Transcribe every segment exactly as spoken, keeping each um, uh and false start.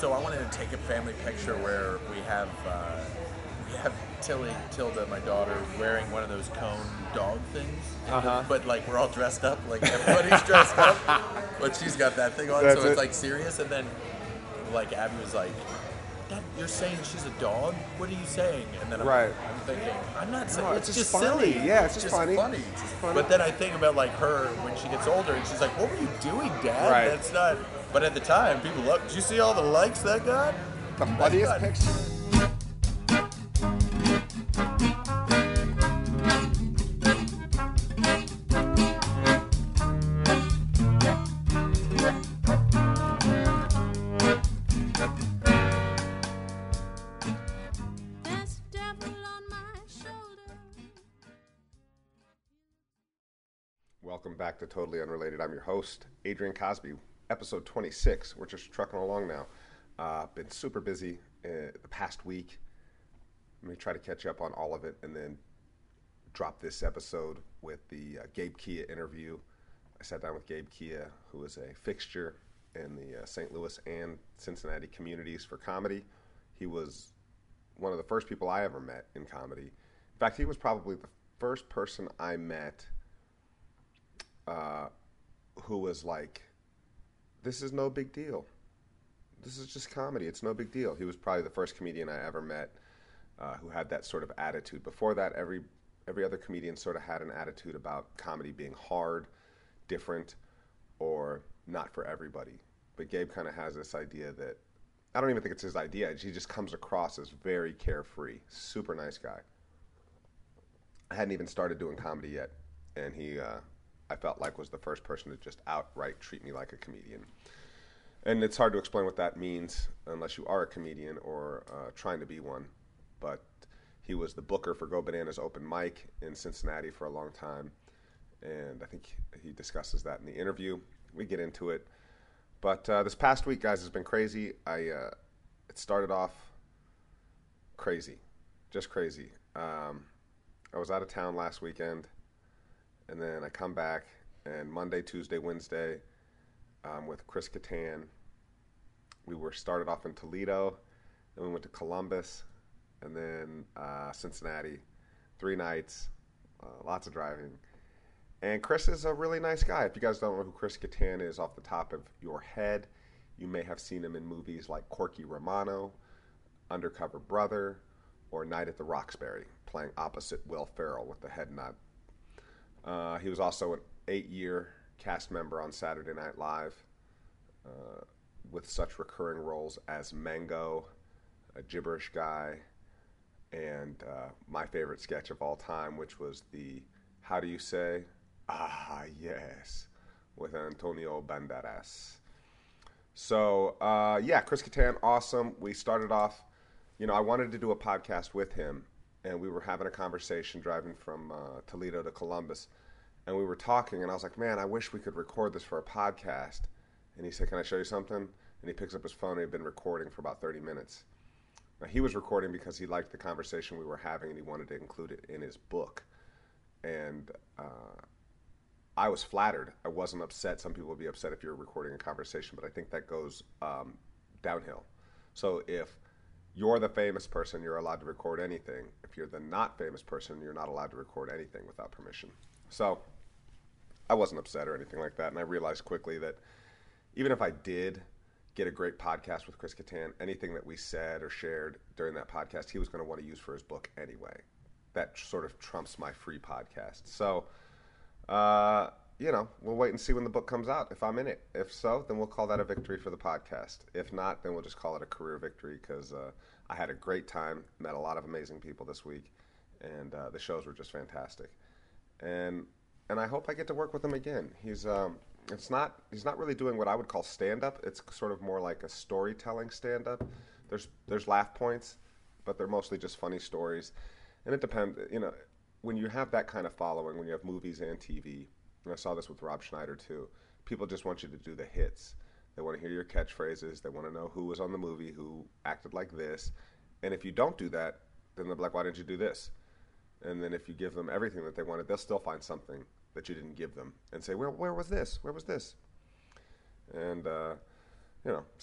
so I wanted to take a family picture where we have uh, we have Tilly, Tilda, my daughter, wearing one of those cone dog things. Uh-huh. But like we're all dressed up, like everybody's dressed up. But she's got that thing on, That's so it's it. like serious. And then like Abby was like, Dad, you're saying she's a dog? What are you saying? And then I'm, Right. I'm thinking, I'm not saying, No, it's, it's just just funny. silly. Yeah, it's it's just funny. It's just funny. But then I think about like her when she gets older, and she's like, what were you doing, Dad? Right. That's not, but at the time, people look, did you see all the likes that got? The That's funniest not- picture. There's a devil on my shoulder. Welcome back to Totally Unrelated. I'm your host, Adrian Cosby. Episode twenty-six. We're just trucking along now. Uh, been super busy uh, the past week. Let me try to catch up on all of it and then drop this episode with the uh, Gabe Kia interview. I sat down with Gabe Kia, who is a fixture in the uh, Saint Louis and Cincinnati communities for comedy. He was one of the first people I ever met in comedy. In fact, he was probably the first person I met uh, who was like, this is no big deal. This is just comedy. It's no big deal. He was probably the first comedian I ever met uh, who had that sort of attitude. Before that, every every other comedian sort of had an attitude about comedy being hard, different, or not for everybody. But Gabe kind of has this idea that, I don't even think it's his idea. He just comes across as very carefree, super nice guy. I hadn't even started doing comedy yet, and he, uh, I felt like, was the first person to just outright treat me like a comedian. And it's hard to explain what that means unless you are a comedian or uh, trying to be one. But he was the booker for Go Bananas open mic in Cincinnati for a long time, and I think he discusses that in the interview. We get into it. But uh, this past week, guys, has been crazy. I uh, it started off crazy, just crazy. Um, I was out of town last weekend, and then I come back, and Monday, Tuesday, Wednesday, um, with Chris Kattan, we were started off in Toledo, then we went to Columbus, and then uh, Cincinnati. Three nights, uh, lots of driving. And Chris is a really nice guy. If you guys don't know who Chris Kattan is off the top of your head, you may have seen him in movies like Corky Romano, Undercover Brother, or Night at the Roxbury, playing opposite Will Ferrell with the head nod. Uh, he was also an eight-year cast member on Saturday Night Live uh, with such recurring roles as Mango, a gibberish guy, and uh, my favorite sketch of all time, which was the How Do You Say? Ah, yes, with Antonio Banderas. So, uh, yeah, Chris Kattan, awesome. We started off, you know, I wanted to do a podcast with him, and we were having a conversation driving from uh, Toledo to Columbus, and we were talking, and I was like, man, I wish we could record this for a podcast. And he said, can I show you something? And he picks up his phone, and he had been recording for about thirty minutes. Now, he was recording because he liked the conversation we were having, and he wanted to include it in his book. And uh, I was flattered. I wasn't upset. Some people would be upset if you're recording a conversation, but I think that goes um, downhill. So if you're the famous person, you're allowed to record anything. If you're the not famous person, you're not allowed to record anything without permission. So I wasn't upset or anything like that, and I realized quickly that even if I did get a great podcast with Chris Kattan, anything that we said or shared during that podcast, he was going to want to use for his book anyway. That sort of trumps my free podcast. So, uh, you know, we'll wait and see when the book comes out, if I'm in it. If so, then we'll call that a victory for the podcast. If not, then we'll just call it a career victory because uh, I had a great time, met a lot of amazing people this week, and uh, the shows were just fantastic. And and I hope I get to work with him again. He's um, it's not he's not really doing what I would call stand-up. It's sort of more like a storytelling stand-up. There's there's laugh points, but they're mostly just funny stories. And it depends, you know, when you have that kind of following, when you have movies and T V, and I saw this with Rob Schneider too, people just want you to do the hits. They want to hear your catchphrases. They want to know who was on the movie, who acted like this. And if you don't do that, then they're like, why didn't you do this? And then if you give them everything that they wanted, they'll still find something that you didn't give them and say, where, where was this? Where was this? And, uh, you know, so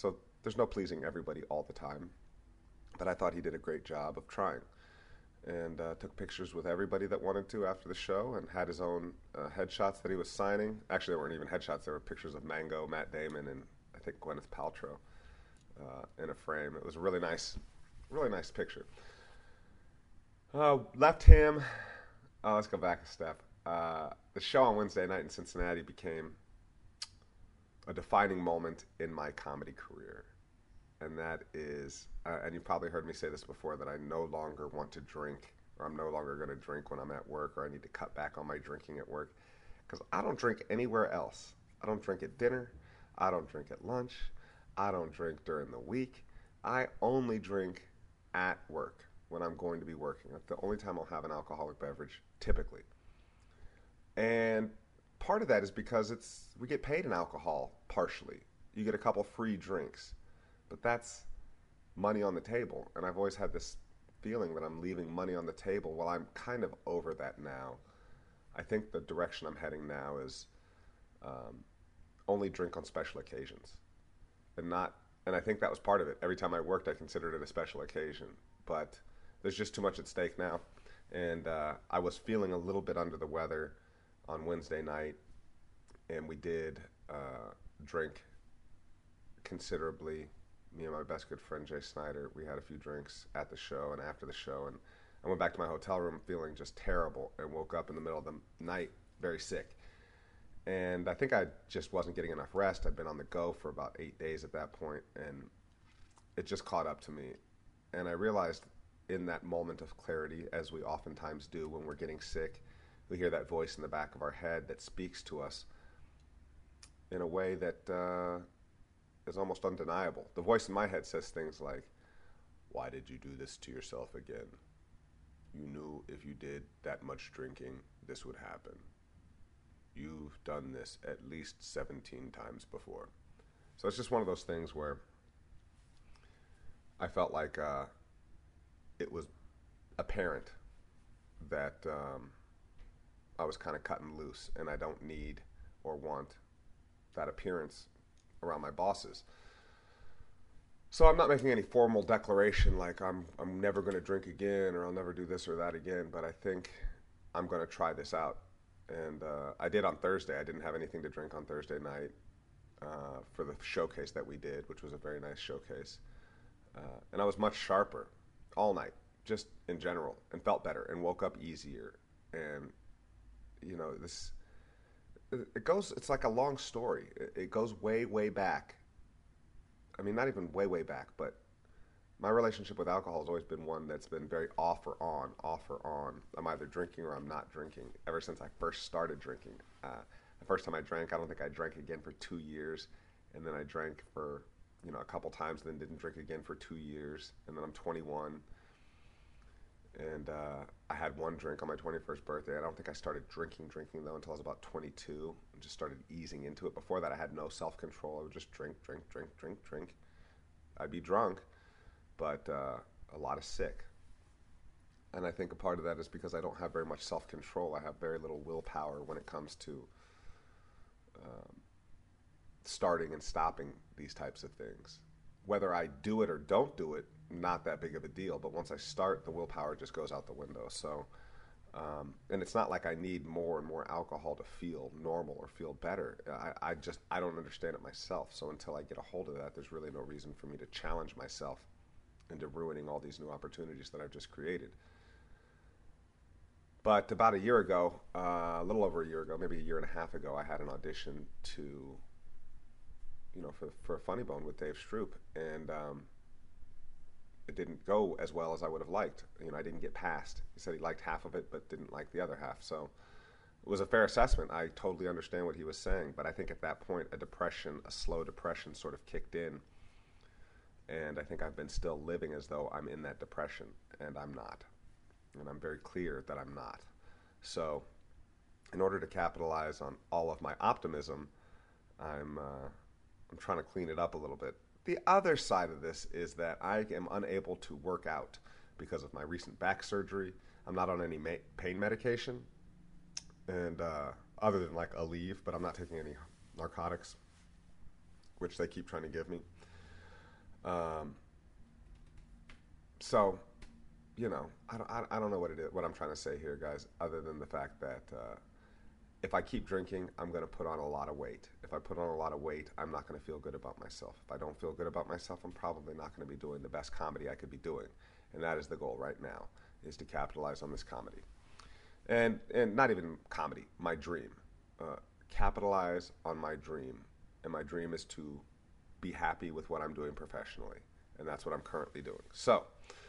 there's no pleasing everybody all the time, but I thought he did a great job of trying. And uh, took pictures with everybody that wanted to after the show, and had his own uh, headshots that he was signing. Actually, they weren't even headshots. They were pictures of Mango, Matt Damon, and I think Gwyneth Paltrow uh, in a frame. It was a really nice, really nice picture. Uh, left him. Oh, let's go back a step. Uh, the show on Wednesday night in Cincinnati became a defining moment in my comedy career. And that is, uh, and you've probably heard me say this before, that I no longer want to drink, or I'm no longer going to drink when I'm at work, or I need to cut back on my drinking at work, because I don't drink anywhere else. I don't drink at dinner. I don't drink at lunch. I don't drink during the week. I only drink at work when I'm going to be working. That's the only time I'll have an alcoholic beverage, typically. And part of that is because it's we get paid in alcohol, partially. You get a couple free drinks. But that's money on the table. And I've always had this feeling that I'm leaving money on the table. Well, I'm kind of over that now. I think the direction I'm heading now is um, only drink on special occasions. And not, and I think that was part of it. Every time I worked, I considered it a special occasion. But there's just too much at stake now. And uh, I was feeling a little bit under the weather on Wednesday night. And we did uh, drink considerably. Me and my best good friend Jay Snyder, we had a few drinks at the show and after the show, and I went back to my hotel room feeling just terrible and woke up in the middle of the night very sick. And I think I just wasn't getting enough rest. I'd been on the go for about eight days at that point, and it just caught up to me. And I realized in that moment of clarity, as we oftentimes do when we're getting sick, we hear that voice in the back of our head that speaks to us in a way that uh, is almost undeniable. The voice in my head says things like, "Why did you do this to yourself again? You knew if you did that much drinking, this would happen. You've done this at least seventeen times before." So it's just one of those things where I felt like uh, it was apparent that um, I was kind of cutting loose, and I don't need or want that appearance around my bosses. So I'm not making any formal declaration like I'm I'm never going to drink again, or I'll never do this or that again, but I think I'm going to try this out. And uh, I did on Thursday. I didn't have anything to drink on Thursday night uh, for the showcase that we did, which was a very nice showcase. Uh, and I was much sharper all night, just in general, and felt better and woke up easier. And, you know, this... It goes, it's like a long story. It goes way, way back. I mean, not even way, way back, but my relationship with alcohol has always been one that's been very off or on, off or on. I'm either drinking or I'm not drinking ever since I first started drinking. Uh, the first time I drank, I don't think I drank again for two years. And then I drank for, you know, a couple times, then didn't drink again for two years. And then I'm twenty-one. And uh, I had one drink on my twenty-first birthday. I don't think I started drinking, drinking, though, until I was about twenty-two, and just started easing into it. Before that, I had no self-control. I would just drink, drink, drink, drink, drink. I'd be drunk, but uh, a lot of sick. And I think a part of that is because I don't have very much self-control. I have very little willpower when it comes to um, starting and stopping these types of things. Whether I do it or don't do it, not that big of a deal, but once I start, the willpower just goes out the window. So, um, and it's not like I need more and more alcohol to feel normal or feel better. I, I just, I don't understand it myself. So until I get a hold of that, there's really no reason for me to challenge myself into ruining all these new opportunities that I've just created. But about a year ago, uh, a little over a year ago, maybe a year and a half ago, I had an audition to, you know, for, for a Funny Bone with Dave Stroop. And, um, it didn't go as well as I would have liked. You know, I didn't get past. He said he liked half of it, but didn't like the other half. So it was a fair assessment. I totally understand what he was saying. But I think at that point, a depression, a slow depression sort of kicked in. And I think I've been still living as though I'm in that depression, and I'm not. And I'm very clear that I'm not. So in order to capitalize on all of my optimism, I'm, uh, I'm trying to clean it up a little bit. The other side of this is that I am unable to work out because of my recent back surgery. I'm not on any ma- pain medication, and uh, other than like Aleve, but I'm not taking any narcotics, which they keep trying to give me. Um, so, you know, I don't, I, I don't know what it is, what I'm trying to say here, guys, other than the fact that uh, if I keep drinking, I'm going to put on a lot of weight. If I put on a lot of weight, I'm not going to feel good about myself. If I don't feel good about myself, I'm probably not going to be doing the best comedy I could be doing. And that is the goal right now, is to capitalize on this comedy. And and not even comedy, my dream. Uh, capitalize on my dream. And my dream is to be happy with what I'm doing professionally. And that's what I'm currently doing. So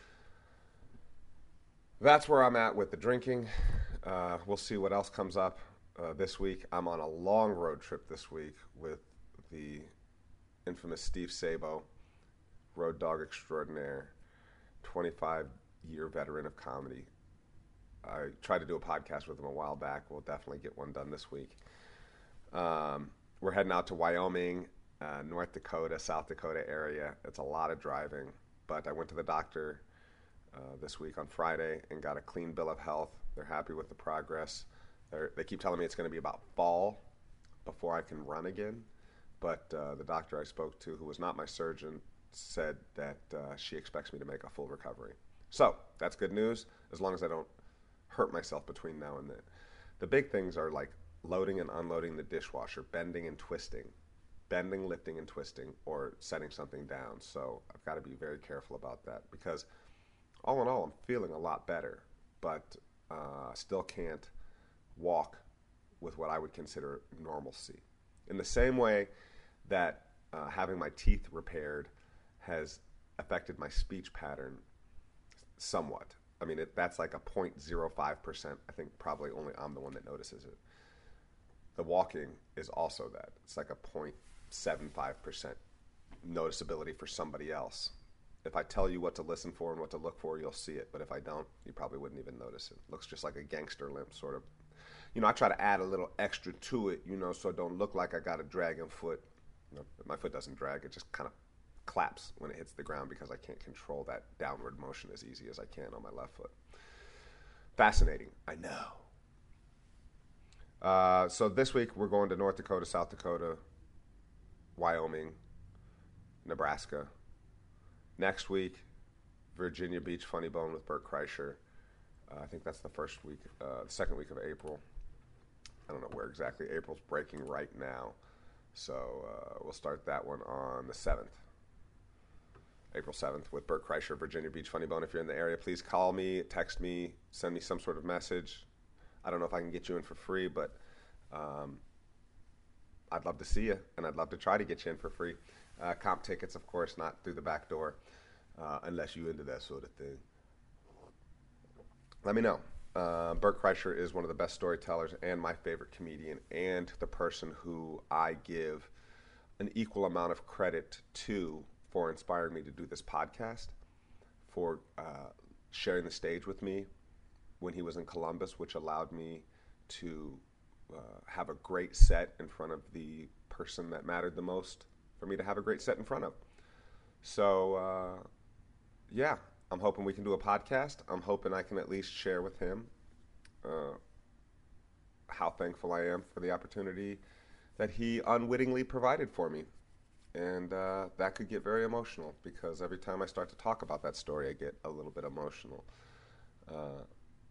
that's where I'm at with the drinking. Uh, we'll see what else comes up uh, this week. I'm on a long road trip this week with the infamous Steve Sabo, road dog extraordinaire, twenty-five year veteran of comedy. I tried to do a podcast with him a while back. We'll definitely get one done this week. Um, we're heading out to Wyoming, uh, North Dakota, South Dakota area. It's a lot of driving, but I went to the doctor uh, this week on Friday and got a clean bill of health. They're happy with the progress. They're, they keep telling me it's going to be about fall before I can run again. But uh, the doctor I spoke to, who was not my surgeon, said that uh, she expects me to make a full recovery. So that's good news, as long as I don't hurt myself between now and then. The big things are like loading and unloading the dishwasher, bending and twisting, bending, lifting, and twisting, or setting something down. So I've got to be very careful about that, because all in all, I'm feeling a lot better, but uh, still can't walk with what I would consider normalcy. In the same way that uh, having my teeth repaired has affected my speech pattern somewhat. I mean, it, that's like a zero point zero five percent. I think probably only I'm the one that notices it. The walking is also that. It's like a zero point seven five percent noticeability for somebody else. If I tell you what to listen for and what to look for, you'll see it. But if I don't, you probably wouldn't even notice it. It looks just like a gangster limp, sort of. You know, I try to add a little extra to it, you know, so it don't look like I got a dragging foot. You know, my foot doesn't drag. It just kind of claps when it hits the ground, because I can't control that downward motion as easy as I can on my left foot. Fascinating, I know. Uh, so this week we're going to North Dakota, South Dakota, Wyoming, Nebraska. Next week, Virginia Beach, Funny Bone with Bert Kreischer. Uh, I think that's the first week, uh, the second week of April. I don't know where exactly. April's breaking right now. So uh, we'll start that one on the seventh. April seventh with Bert Kreischer, Virginia Beach, Funny Bone. If you're in the area, please call me, text me, send me some sort of message. I don't know if I can get you in for free, but um, I'd love to see you, and I'd love to try to get you in for free. Uh, comp tickets, of course, not through the back door, uh, unless you're into that sort of thing. Let me know. Uh, Bert Kreischer is one of the best storytellers and my favorite comedian, and the person who I give an equal amount of credit to for inspiring me to do this podcast, for uh, sharing the stage with me when he was in Columbus, which allowed me to uh, have a great set in front of the person that mattered the most for me to have a great set in front of. So, uh, yeah, I'm hoping we can do a podcast. I'm hoping I can at least share with him uh, how thankful I am for the opportunity that he unwittingly provided for me. And uh, that could get very emotional, because every time I start to talk about that story, I get a little bit emotional. Uh,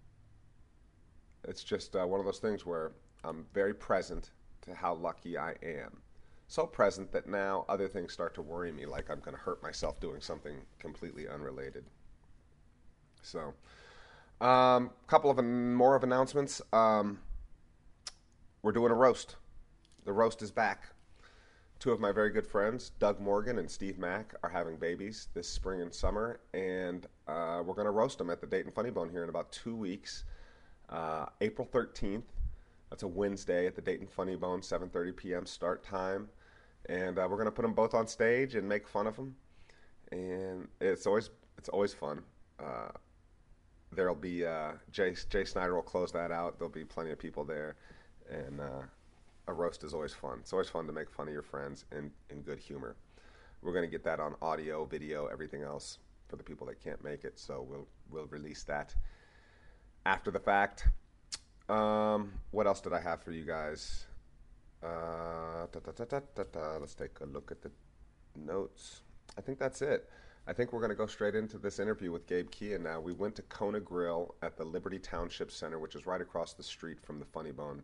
it's just uh, one of those things where I'm very present to how lucky I am. So present that now other things start to worry me, like I'm going to hurt myself doing something completely unrelated. So, a um, couple of an- more of announcements. Um, we're doing a roast. The roast is back. Two of my very good friends, Doug Morgan and Steve Mack, are having babies this spring and summer, and uh, we're going to roast them at the Dayton Funny Bone here in about two weeks. Uh, April thirteenth, that's a Wednesday at the Dayton Funny Bone, seven thirty p.m. start time, and uh, we're going to put them both on stage and make fun of them, and it's always it's always fun. Uh, there'll be uh, Jay Jay Snyder will close that out. There'll be plenty of people there, and uh, a roast is always fun. It's always fun to make fun of your friends in, in good humor. We're going to get that on audio, video, everything else for the people that can't make it. So we'll we'll release that after the fact. Um, what else did I have for you guys? Uh, da, da, da, da, da, da. Let's take a look at the notes. I think that's it. I think we're going to go straight into this interview with Gabe Kia now. We went to Kona Grill at the Liberty Township Center, which is right across the street from the Funny Bone,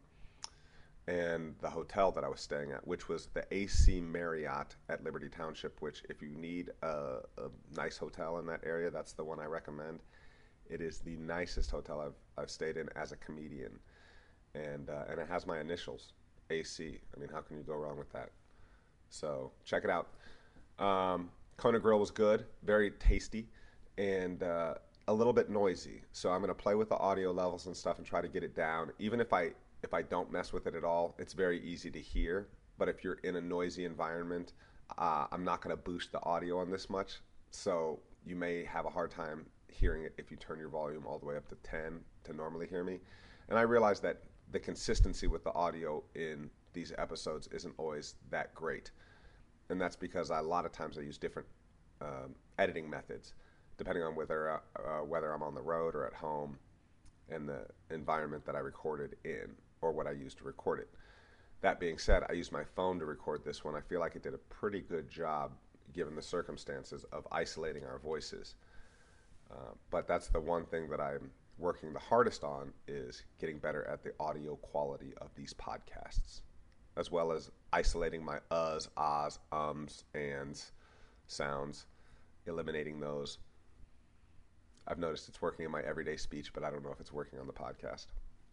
and the hotel that I was staying at, which was the A C Marriott at Liberty Township, which if you need a, a nice hotel in that area, that's the one I recommend. It is the nicest hotel I've, I've stayed in as a comedian, and uh, and it has my initials, A C. I mean, how can you go wrong with that? So check it out. Um, Kona Grill was good, very tasty, and uh, a little bit noisy. So I'm going to play with the audio levels and stuff and try to get it down. Even if I if I don't mess with it at all, it's very easy to hear. But if you're in a noisy environment, uh, I'm not going to boost the audio on this much. So you may have a hard time hearing it if you turn your volume all the way up to ten to normally hear me. And I realize that the consistency with the audio in these episodes isn't always that great. And that's because I, a lot of times I use different um, editing methods, depending on whether uh, uh, whether I'm on the road or at home, and the environment that I recorded in, or what I used to record it. That being said, I used my phone to record this one. I feel like it did a pretty good job, given the circumstances, of isolating our voices. Uh, but that's the one thing that I'm working the hardest on, is getting better at the audio quality of these podcasts, as well as isolating my uhs, ahs, ums, ands sounds, eliminating those. I've noticed it's working in my everyday speech, but I don't know if it's working on the podcast.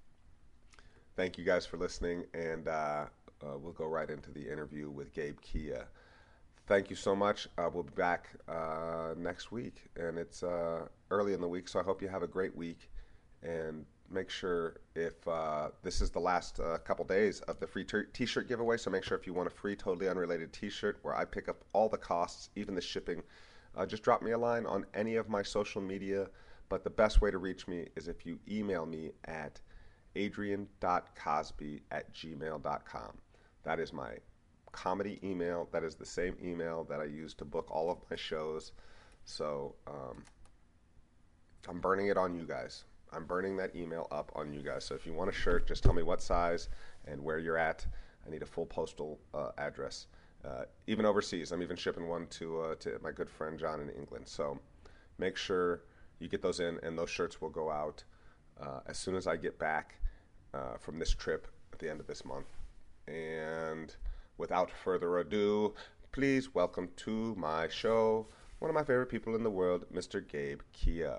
Thank you guys for listening, and uh, uh, we'll go right into the interview with Gabe Kia. Thank you so much. Uh, we'll be back uh, next week, and it's uh, early in the week, so I hope you have a great week. And make sure, if uh, this is the last uh, couple days of the free t- t-shirt giveaway, so make sure if you want a free, totally unrelated t-shirt where I pick up all the costs, even the shipping, uh, just drop me a line on any of my social media. But the best way to reach me is if you email me at adrian dot cosby at gmail dot com. That is my comedy email. That is the same email that I use to book all of my shows. So um, I'm burning it on you guys. I'm burning that email up on you guys. So if you want a shirt, just tell me what size and where you're at. I need a full postal uh, address. Uh, even overseas, I'm even shipping one to uh, to my good friend John in England. So make sure you get those in, and those shirts will go out uh, as soon as I get back uh, from this trip at the end of this month. And without further ado, please welcome to my show one of my favorite people in the world, Mister Gabe Kia.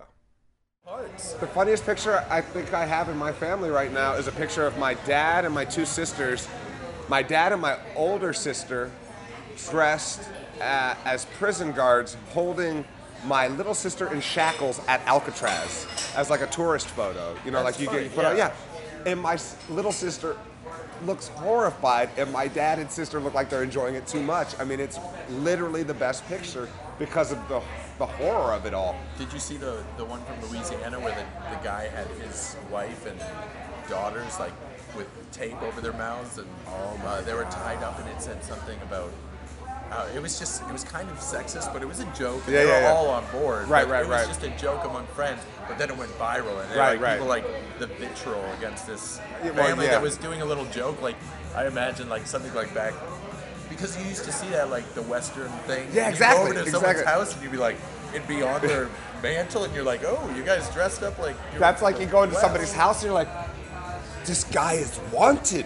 The funniest picture I think I have in my family right now is a picture of my dad and my two sisters. My dad and my older sister dressed uh, as prison guards, holding my little sister in shackles at Alcatraz as like a tourist photo. You know, That's like you funny, get you put yeah. out, yeah. And my s- little sister looks horrified, and my dad and sister look like they're enjoying it too much. I mean, it's literally the best picture because of the the horror of it all. Did you see the the one from Louisiana where the, the guy had his wife and daughters like with tape over their mouths, and uh, they were tied up, and it said something about uh, it was just it was kind of sexist, but it was a joke. And Yeah, they yeah, were yeah. all on board. Right, but right, it was right. just a joke among friends, but then it went viral, and Right, like, right. people like the vitriol against this Yeah, well, family yeah. that was doing a little joke. Like I imagine like something like back. Because you used to see that, like, the Western thing. Yeah, You'd exactly, go over to someone's exactly. house and you'd be like, it'd be on their mantle, and you're like, oh, you guys dressed up like you're That's like you go into West. somebody's house and you're like, this guy is wanted.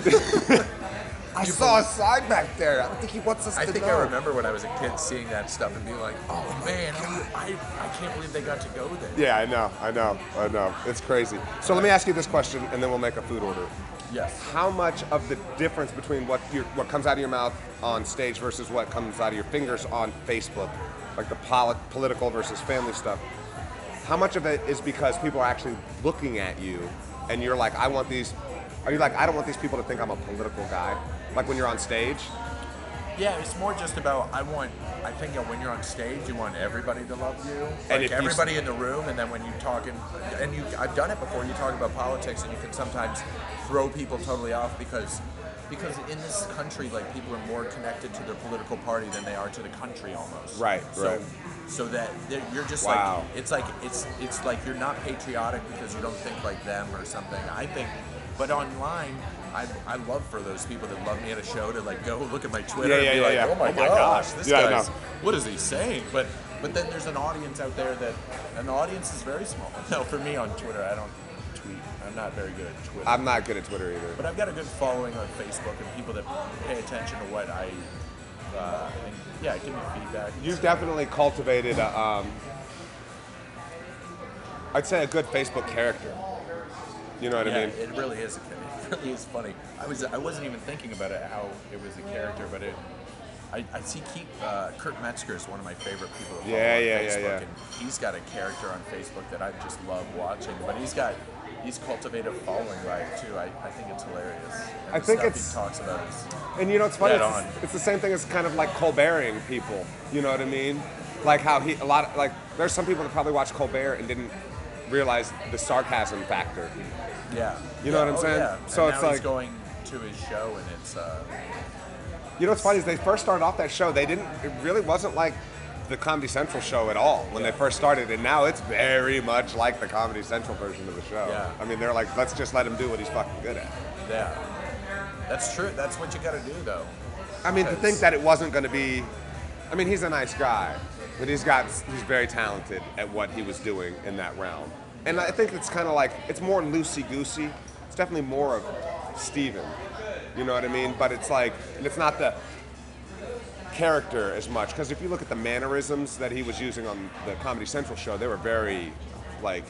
I saw a sign back there. I don't think he wants us I to think know. I remember when I was a kid seeing that stuff and being like, oh, man, I, I, I can't believe they got to go there. Yeah, I know, I know, I know. It's crazy. So let me ask you this question, and then we'll make a food order. Yes. How much of the difference between what your, what comes out of your mouth on stage versus what comes out of your fingers on Facebook, like the poli- political versus family stuff, how much of it is because people are actually looking at you and you're like, I want these, are you like, I don't want these people to think I'm a political guy? Like when you're on stage? Yeah, it's more just about, I want, I think that when you're on stage, you want everybody to love you. And Like if you- everybody in the room, and then when you talk, in, and you, I've done it before, you talk about politics, and you can sometimes throw people totally off because because in this country, like, people are more connected to their political party than they are to the country almost. Right, so, right. So that they're- you're just Wow. like, it's like, it's it's like you're not patriotic because you don't think like them or something. I think, but online, I, I love for those people that love me at a show to like go look at my Twitter Yeah, yeah, and be yeah, like, yeah. oh my Oh my gosh, gosh. this Yeah, I guy's, know. what is he saying? But but then there's an audience out there that, and the audience is very small. No, for me on Twitter, I don't tweet. I'm not very good at Twitter. I'm not good at Twitter either. But I've got a good following on Facebook and people that pay attention to what I, uh, and yeah, give me feedback. You've definitely cultivated, a, um, I'd say, a good Facebook character. You know what Yeah, I mean? it really is. A, it really is funny. I was I wasn't even thinking about it how it was a character, but it. I, I see Keith, uh, Kurt Metzger is one of my favorite people to follow Yeah, on yeah, yeah, Facebook, yeah. and he's got a character on Facebook that I just love watching. But he's got he's cultivated a following by it too. I, I think it's hilarious. And I the think stuff it's- he talks about is And you know, it's funny. Dead It's, on. it's the same thing as kind of like Colberting people. You know what I mean? Like how he a lot of, like there's some people that probably watched Colbert and didn't realize the sarcasm factor. yeah. You know Yeah, what I'm oh, saying? Yeah. So and it's now he's like- going to his show and it's uh, You know what's funny is they first started off that show. They didn't. It really wasn't like the Comedy Central show at all when they first started, and now it's very much like the Comedy Central version of the show. Yeah. I mean, they're like, let's just let him do what he's fucking good at. yeah. That's true. That's what you got to do though. I mean, to Because- think that it wasn't going to be. I mean, he's a nice guy, but he's got he's very talented at what he was doing in that realm. And I think it's kind of like it's more loosey goosey. It's definitely more of Steven. You know what I mean? But it's like, and it's not the character as much, because if you look at the mannerisms that he was using on the Comedy Central show, they were very like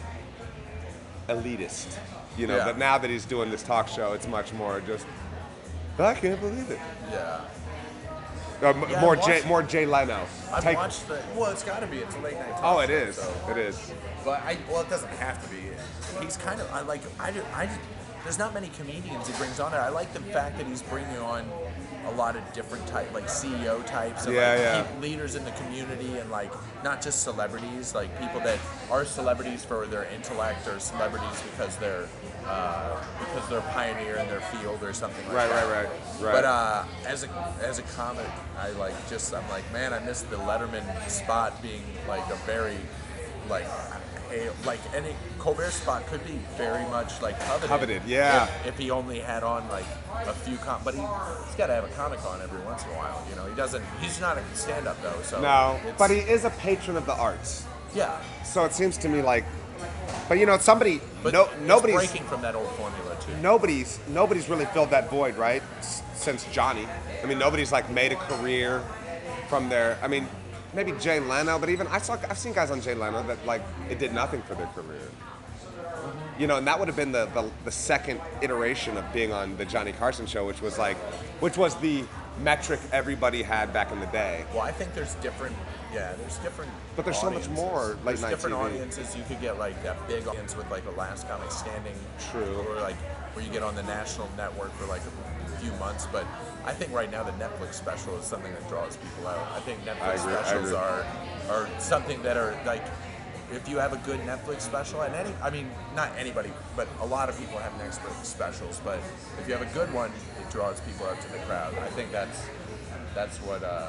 elitist. You know, Yeah. but now that he's doing this talk show, it's much more just. I can't believe it. Yeah. Uh, m- Yeah, more I've Jay, watched- more Jay Leno. I've Take- watched the. Well, it's got to be. It's a late night. Talk Oh, it show, is. So. It is. But I. Well, it doesn't have to be. He's kind of. I like. I. do- I. There's not many comedians he brings on there. I like the fact that he's bringing on a lot of different type, like C E O types, and Yeah, like yeah. peop- leaders in the community, and like not just celebrities, like people that are celebrities for their intellect, or celebrities because they're uh, because they're pioneer in their field or something like Right, that. right, right, right. But uh, as a as a comic, I like just I'm like, man, I missed the Letterman spot being like a very like a, like any Colbert spot could be very much like coveted. Coveted, yeah. If, if he only had on like a few com, but he he's got to have a comic on every once in a while. You know, he doesn't. He's not a stand-up though. So No, it's- but he is a patron of the arts. yeah. So it seems to me like, but you know, somebody, But no, it's nobody's, breaking from that old formula too. nobody's, nobody's really filled that void, right? S- since Johnny, I mean, nobody's like made a career from their. I mean, maybe Jay Leno, but even I saw, I've seen guys on Jay Leno that like it did nothing for their career. You know, and that would have been the, the the second iteration of being on the Johnny Carson show, which was like, which was the metric everybody had back in the day. Well, I think there's different. Yeah, there's different. But there's so much audiences. more late There's night different T V. audiences. You could get like that big audience with like the Last Comic Standing. True. Or like where you get on the national network for like a few months. But I think right now the Netflix special is something that draws people out. I think Netflix I agree, I specials agree. are are something that are like. If you have a good Netflix special, and any, I mean, not anybody, but a lot of people have Netflix specials. But if you have a good one, it draws people out to the crowd. I think that's that's what uh,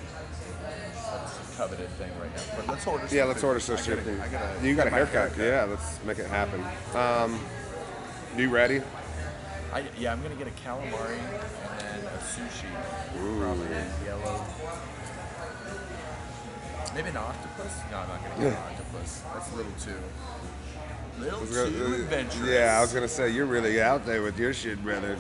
that's a coveted thing right now. But let's order. some Yeah, let's food. order some I gotta- shit. I gotta You got a get my haircut. Yeah, let's make it happen. Um, you ready? I, yeah, I'm gonna get a calamari and then a sushi. Probably yellow. Maybe an octopus? No, I'm not gonna get an octopus. That's a little too, little too adventurous. Yeah, I was gonna say you're really out there with your shit, brother.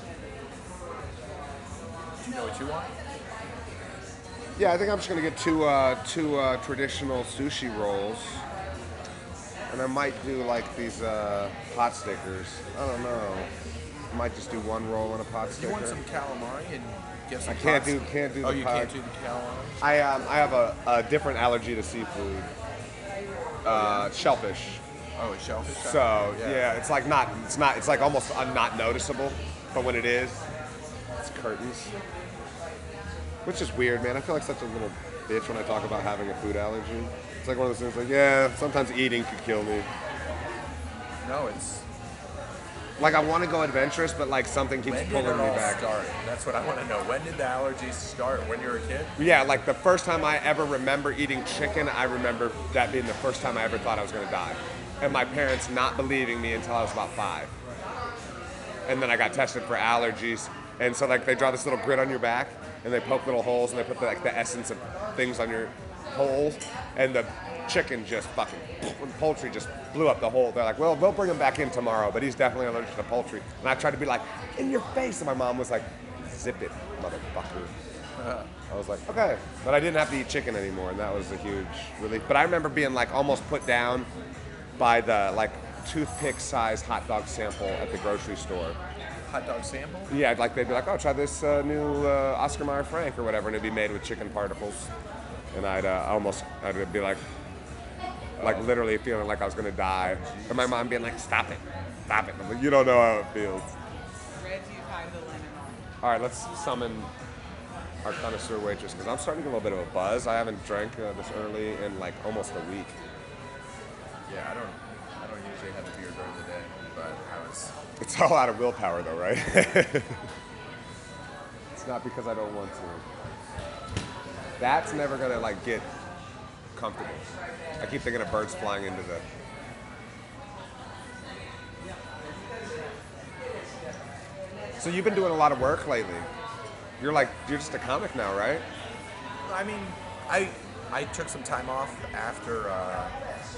Do you know what you want? Yeah, I think I'm just gonna get two uh, two uh, traditional sushi rolls, and I might do like these uh, pot stickers. I don't know. I might just do one roll and a pot You sticker. want some calamari and get some. I can't pasta? do- can't do Oh, the you pot. can't do the calamari. I um I have a, a different allergy to seafood. Uh, shellfish. Oh, a shellfish. So yeah. it's like not it's not it's like almost un- not noticeable, but when it is, it's curtains. Which is weird, man. I feel like such a little bitch when I talk about having a food allergy. It's like one of those things like, yeah, sometimes eating could kill me. No, it's. Like I want to go adventurous, but like something keeps When did pulling it me all back. start? That's what I want to know. When did the allergies start? When you were a kid? Yeah, like the first time I ever remember eating chicken, I remember that being the first time I ever thought I was gonna die. And my parents not believing me until I was about five. and then I got tested for allergies. And so like they draw this little grid on your back, and they poke little holes, and they put the, like the essence of things on your holes, and the chicken just fucking, poultry just blew up the hole. They're like, well, they'll bring him back in tomorrow, but he's definitely allergic to poultry. And I tried to be like, in your face, and my mom was like, zip it, motherfucker. I was like, okay. But I didn't have to eat chicken anymore, and that was a huge relief. But I remember being like almost put down by the like toothpick size hot dog sample at the grocery store. Hot dog sample? Yeah, like they'd be like, oh, try this uh, new uh, Oscar Mayer Frank or whatever, and it'd be made with chicken particles. And I'd uh, almost, I'd be like, like literally feeling like I was gonna die. And my mom being like, stop it, stop it. I'm like, you don't know how it feels. Reggie tied the linen on. All right, let's summon our connoisseur waitress, because I'm starting to get a little bit of a buzz. I haven't drank uh, this early in like almost a week. Yeah, I don't I don't usually have a beer during the day, but I was... It's all out of willpower though, right? It's not because I don't want to. That's never gonna like get comfortable. I keep thinking of birds flying into the... So you've been doing a lot of work lately. You're like, you're just a comic now, right? I mean, I I took some time off after uh,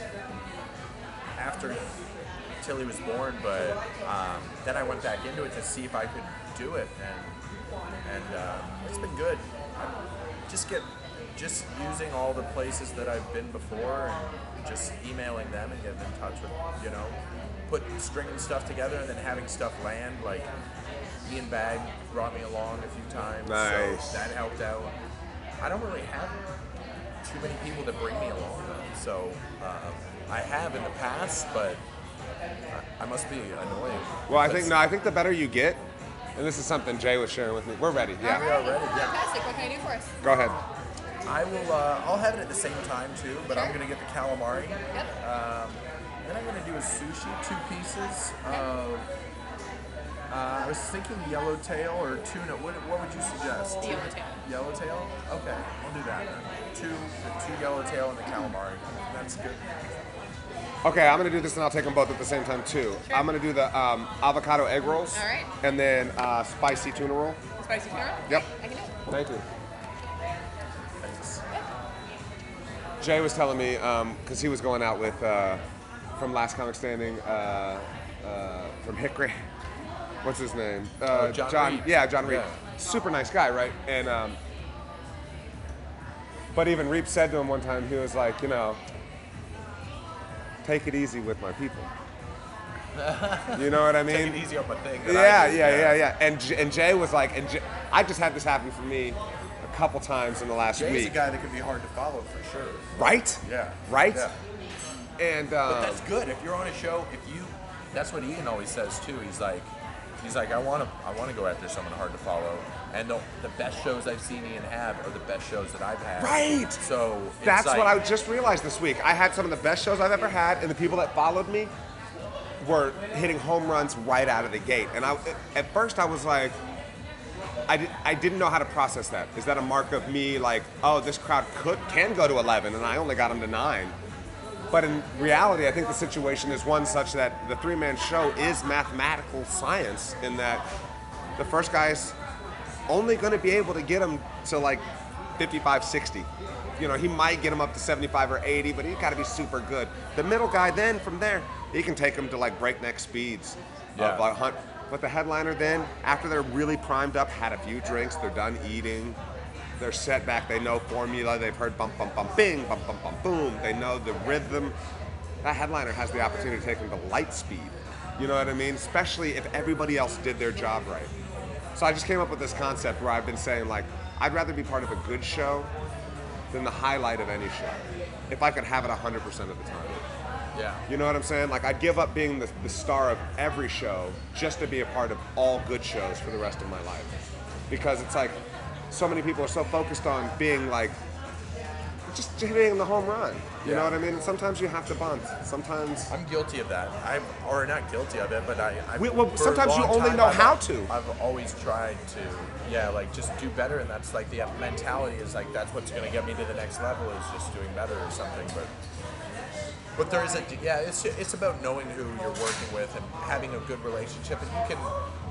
after Tilly was born, but um, then I went back into it to see if I could do it, and and uh, it's been good. I just get just using all the places that I've been before, and just emailing them and getting in touch with, you know, put stringing stuff together and then having stuff land. Like Ian Bagg brought me along a few times, Nice. so that helped out. I don't really have too many people that bring me along, so um, I have in the past, but I, I must be annoying. Well, I think because- no. I think the better you get, and this is something Jay was sharing with me. We're ready. Yeah. We are ready. Yeah. Fantastic. What can I do for us? Go ahead. I will. Uh, I'll have it at the same time too, but I'm Sure. gonna get the calamari. Yep. Um, then I'm gonna do a sushi, two pieces of. Uh, I was thinking yellowtail or tuna. What, what would you suggest? The yellowtail. Yellowtail? Okay, I'll do that then. Two, the two yellowtail and the calamari. That's good. Okay, I'm gonna do this, and I'll take them both at the same time too. Sure. I'm gonna do the um, avocado egg rolls. All right. And then uh, spicy tuna roll. Spicy tuna? Yep. I can do it. Thank you. Thanks. Jay was telling me because he was going out with uh, from Last Comic Standing uh, uh, from Hickory. What's his name? Uh, Oh, John Reed. Yeah, John Reed. Yeah. Super nice guy, right? And um, but even Reed said to him one time, he was like, you know, take it easy with my people. You know what I mean? Take it easy on my thing. that Yeah, I do, yeah, yeah, yeah. And J- and Jay was like, and Jay, I just had this happen for me a couple times in the last Jay's week. a guy that could be hard to follow for sure. Right? Yeah. Right? Yeah. And But um, that's good. If you're on a show, if you, that's what Ian always says too. He's like, he's like, I want to, I want to go after someone hard to follow. And the, the best shows I've seen Ian have are the best shows that I've had. Right. So it's that's like, what I just realized this week. I had some of the best shows I've ever had, and the people that followed me were hitting home runs right out of the gate. And I, at first, I was like, I, did, I didn't know how to process that. Is that a mark of me, like, oh, this crowd could can go to eleven, and I only got them to nine? But in reality, I think the situation is one such that the three-man show is mathematical science in that the first guy's only going to be able to get him to like fifty-five, sixty. You know, he might get him up to seventy-five or eighty, but he's got to be super good. The middle guy then, from there, he can take him to like breakneck speeds. Yeah. Of, like, hunt. But the headliner then, after they're really primed up, had a few drinks, they're done eating, they're set back, they know formula, they've heard bump, bump, bump, bing, bump, bump, bump, boom, they know the rhythm. That headliner has the opportunity to take them to light speed. You know what I mean? Especially if everybody else did their job right. So I just came up with this concept where I've been saying, like, I'd rather be part of a good show than the highlight of any show, if I could have it one hundred percent of the time. Yeah. You know what I'm saying? Like, I'd give up being the, the star of every show just to be a part of all good shows for the rest of my life. Because it's like, so many people are so focused on being like, just hitting the home run. You Yeah. know what I mean? And sometimes you have to bunt. Sometimes... I'm guilty of that. I'm, or not guilty of it, but I. I We- well, for a sometimes you long only time, know I've- how to. I've always tried to, yeah, like just do better, and that's like the mentality is like that's what's going to get me to the next level is just doing better or something. But, but there is a, yeah, it's it's about knowing who you're working with and having a good relationship, and you can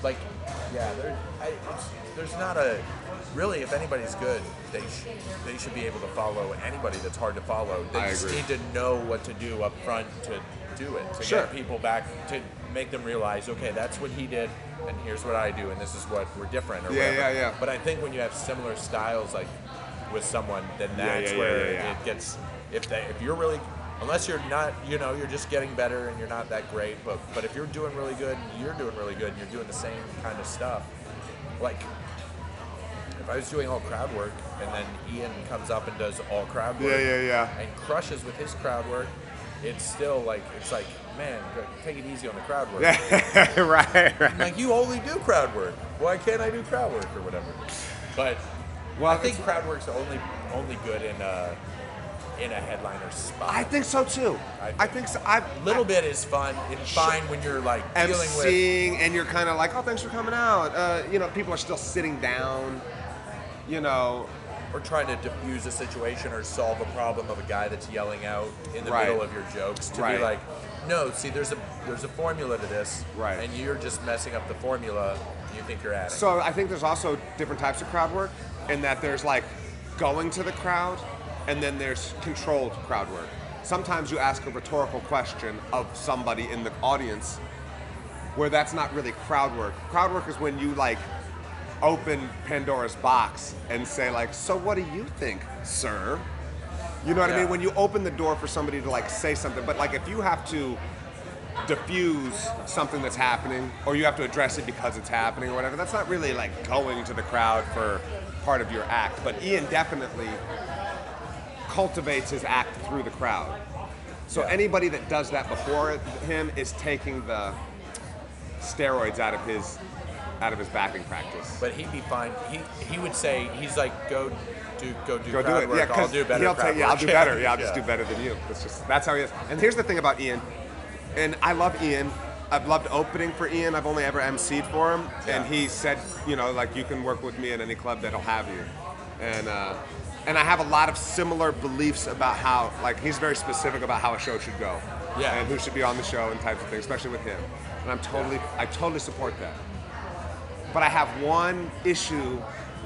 like, yeah, there, I, it's, there's not a really. If anybody's good, they sh- they should be able to follow anybody that's hard to follow. They I just agree. need to know what to do up front to do it, to Sure. get people back, to make them realize, okay, that's what he did, and here's what I do, and this is what we're different, or Yeah, whatever. yeah, yeah. But I think when you have similar styles, like with someone, then that's yeah, yeah, where yeah, yeah. it gets. If they, if you're really, unless you're not, you know, you're just getting better and you're not that great, but but if you're doing really good and you're doing really good and you're doing the same kind of stuff, like if I was doing all crowd work and then Ian comes up and does all crowd work, Yeah, yeah, yeah. and crushes with his crowd work, it's still like it's like, man, go- take it easy on the crowd work. right, right. Like, you only do crowd work. Why can't I do crowd work or whatever? But Well, I think it's- crowd work's only only good in a in a headliner spot. I think so too. I I think so. I little bit is fun and fine when you're like dealing with, emceeing and you're kind of like, oh, thanks for coming out. Uh, you know, people are still sitting down. You know, or trying to diffuse a situation or solve a problem of a guy that's yelling out in the Right. middle of your jokes. To Right. be like, no, see, there's a there's a formula to this, Right. and you're just messing up the formula. You think you're adding. so I think there's also different types of crowd work, in that there's like going to the crowd, and then there's controlled crowd work. Sometimes you ask a rhetorical question of somebody in the audience, where that's not really crowd work. Crowd work is when you like open Pandora's box and say like, so what do you think, sir? You know what I Yeah. mean? When you open the door for somebody to like say something, but like if you have to diffuse something that's happening, or you have to address it because it's happening or whatever, that's not really like going to the crowd for part of your act. But Ian definitely cultivates his act through the crowd. So Yeah. anybody that does that before him is taking the steroids out of his out of his backing practice. But he'd be fine. He he would say, he's like, go do go do Go do crowd it. work. Yeah, 'cause I'll do better. He'll crowd take, yeah, I'll work." do better. Yeah, I'll just Yeah. do better than you. That's just that's how he is. And here's the thing about Ian, and I love Ian. I've loved opening for Ian. I've only ever emceed for him, and Yeah. he said, you know, like you can work with me in any club that'll have you, and uh, and I have a lot of similar beliefs about how, like, he's very specific about how a show should go, Yeah. and who should be on the show and types of things, especially with him. And I'm totally, I totally support that. But I have one issue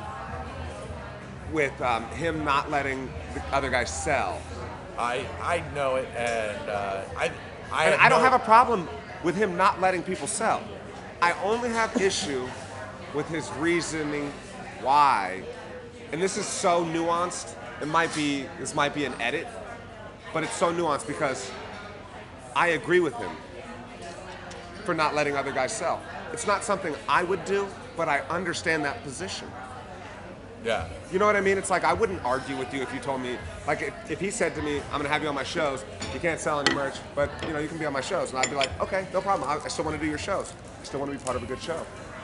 with um, him not letting the other guys sell. I I know it, and uh, I I And have I don't no- have a problem with him not letting people sell. I only have issue with his reasoning why. And this is so nuanced. It might be this might be an edit, but it's so nuanced because I agree with him for not letting other guys sell. It's not something I would do, but I understand that position. Yeah. You know what I mean? It's like I wouldn't argue with you if you told me, like if, if he said to me, I'm gonna have you on my shows, you can't sell any merch, but you know, you can be on my shows. And I'd be like, okay, no problem. I, I still wanna do your shows. I still wanna be part of a good show.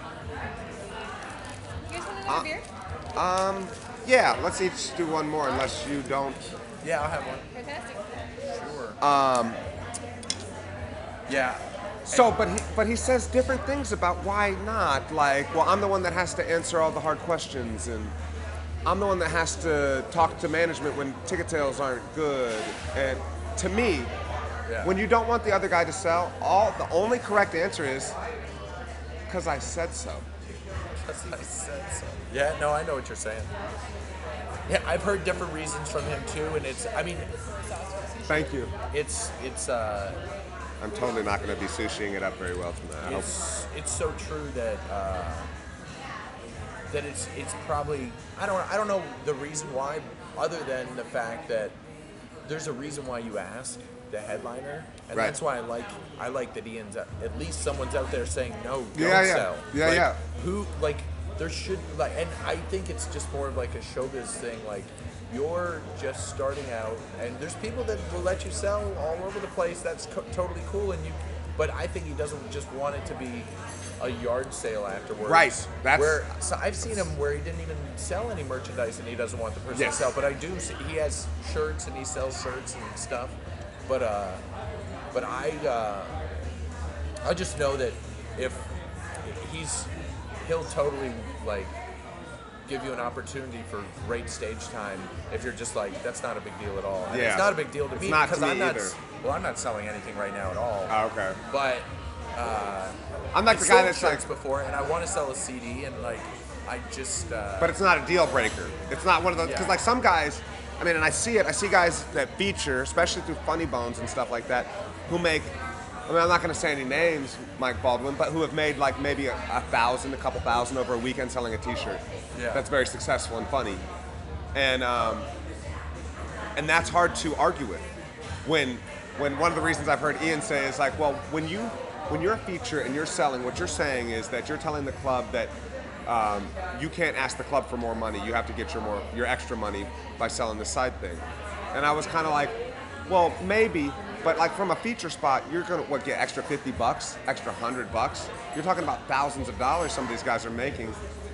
You guys want another beer? Um, yeah, let's each do one more unless you don't. Yeah, I'll have one. Fantastic. Sure. Um. Yeah. So, but he, but he says different things about why not. Like, well, I'm the one that has to answer all the hard questions, and I'm the one that has to talk to management when ticket sales aren't good. And to me, Yeah. when you don't want the other guy to sell, all the only correct answer is because I said so. That's what I said so. Yeah, no, I know what you're saying. Yeah, I've heard different reasons from him too, and it's, I mean, Thank you. it's, it's, uh, I'm totally not going to be sushiing it up very well tonight. I hope. it's, it's so true that, uh, that it's, it's probably, I don't, I don't know the reason why, other than the fact that there's a reason why you ask the headliner, and Right. that's why I like, I like that Ian's, at at least someone's out there saying no, don't Yeah, yeah. sell. Yeah, Like, yeah. Who, like, there should, like, and I think it's just more of like a showbiz thing, like, you're just starting out, and there's people that will let you sell all over the place. That's co- totally cool, and you. But I think he doesn't just want it to be a yard sale afterwards. Right, that's- where. So I've seen him where he didn't even sell any merchandise, and he doesn't want the person Yes. to sell. But I do. See, he has shirts, and he sells shirts and stuff. But uh, but I uh, I just know that if he's he'll totally like give you an opportunity for great stage time if you're just like, that's not a big deal at all. And Yeah. it's not a big deal to It's me not to because me I'm not either. well I'm not selling anything right now at all. Oh, okay. But uh, I'm like I the guy sold that's like, shirts before, and I want to sell a C D, and like I just. Uh, but it's not a deal breaker. It's not one of those because Yeah. like some guys, I mean, and I see it. I see guys that feature, especially through Funny Bones and stuff like that, who make. I mean, I'm not going to say any names, Mike Baldwin, but who have made like maybe a, a thousand, a couple thousand over a weekend selling a T-shirt. Yeah. That's very successful and funny, and um, and that's hard to argue with. When when one of the reasons I've heard Ian say is like, well, when you when you're a feature and you're selling, what you're saying is that you're telling the club that um, you can't ask the club for more money. You have to get your more your extra money by selling the side thing. And I was kind of like, well, maybe. But like from a feature spot, you're gonna what get extra fifty bucks, extra hundred bucks. You're talking about thousands of dollars some of these guys are making.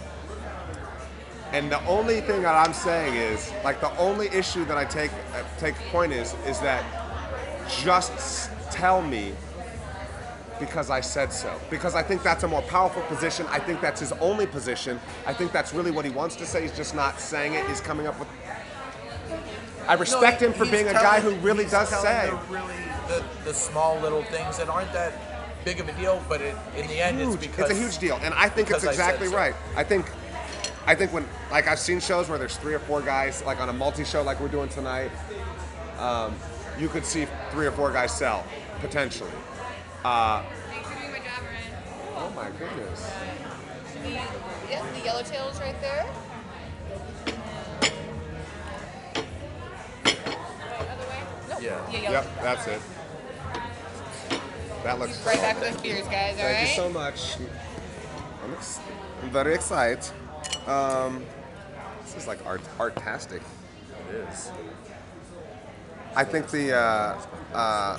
And the only thing that I'm saying is, like the only issue that I take uh, take point is, is that just s- tell me because I said so. Because I think that's a more powerful position. I think that's his only position. I think that's really what he wants to say. He's just not saying it. He's coming up with. I respect No, him for he's being a telling- guy who really he's does telling say. the really the, the small little things that aren't that big of a deal, but it, in the end, Huge. it's because It's a huge deal, and I think it's because I said exactly so. right. I think, I think when like I've seen shows where there's three or four guys, like on a multi-show like we're doing tonight, um, you could see three or four guys sell potentially. Uh, Thanks for doing my job, Ryan. oh my goodness. The, yeah, the yellowtail's right there. Right, other way? Nope. Yeah. Yeah, yellow. Yep, that's it. That looks. Right back with those beers, guys, all right? Thank you so much. I'm, ex- I'm very excited. Um, this is like art, artastic. It is. I think the uh, uh,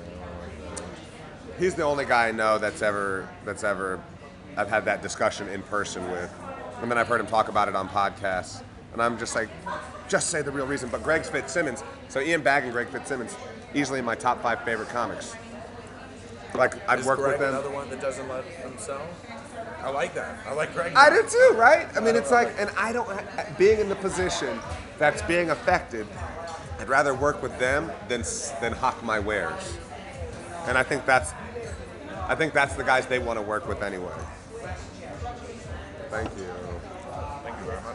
he's the only guy I know that's ever that's ever I've had that discussion in person with, and then I've heard him talk about it on podcasts, and I'm just like, just say the real reason. But Greg Fitzsimmons, so Ian Bagg and Greg Fitzsimmons, easily my top five favorite comics. Like I'd Is work Greg with them. another one that doesn't let them sell? I like that. I like Greg. I do too, right? I mean, it's like, and I don't, being in the position that's being affected, I'd rather work with them than than hawk my wares. And I think that's, I think that's the guys they want to work with anyway. Thank you. Thank you very much.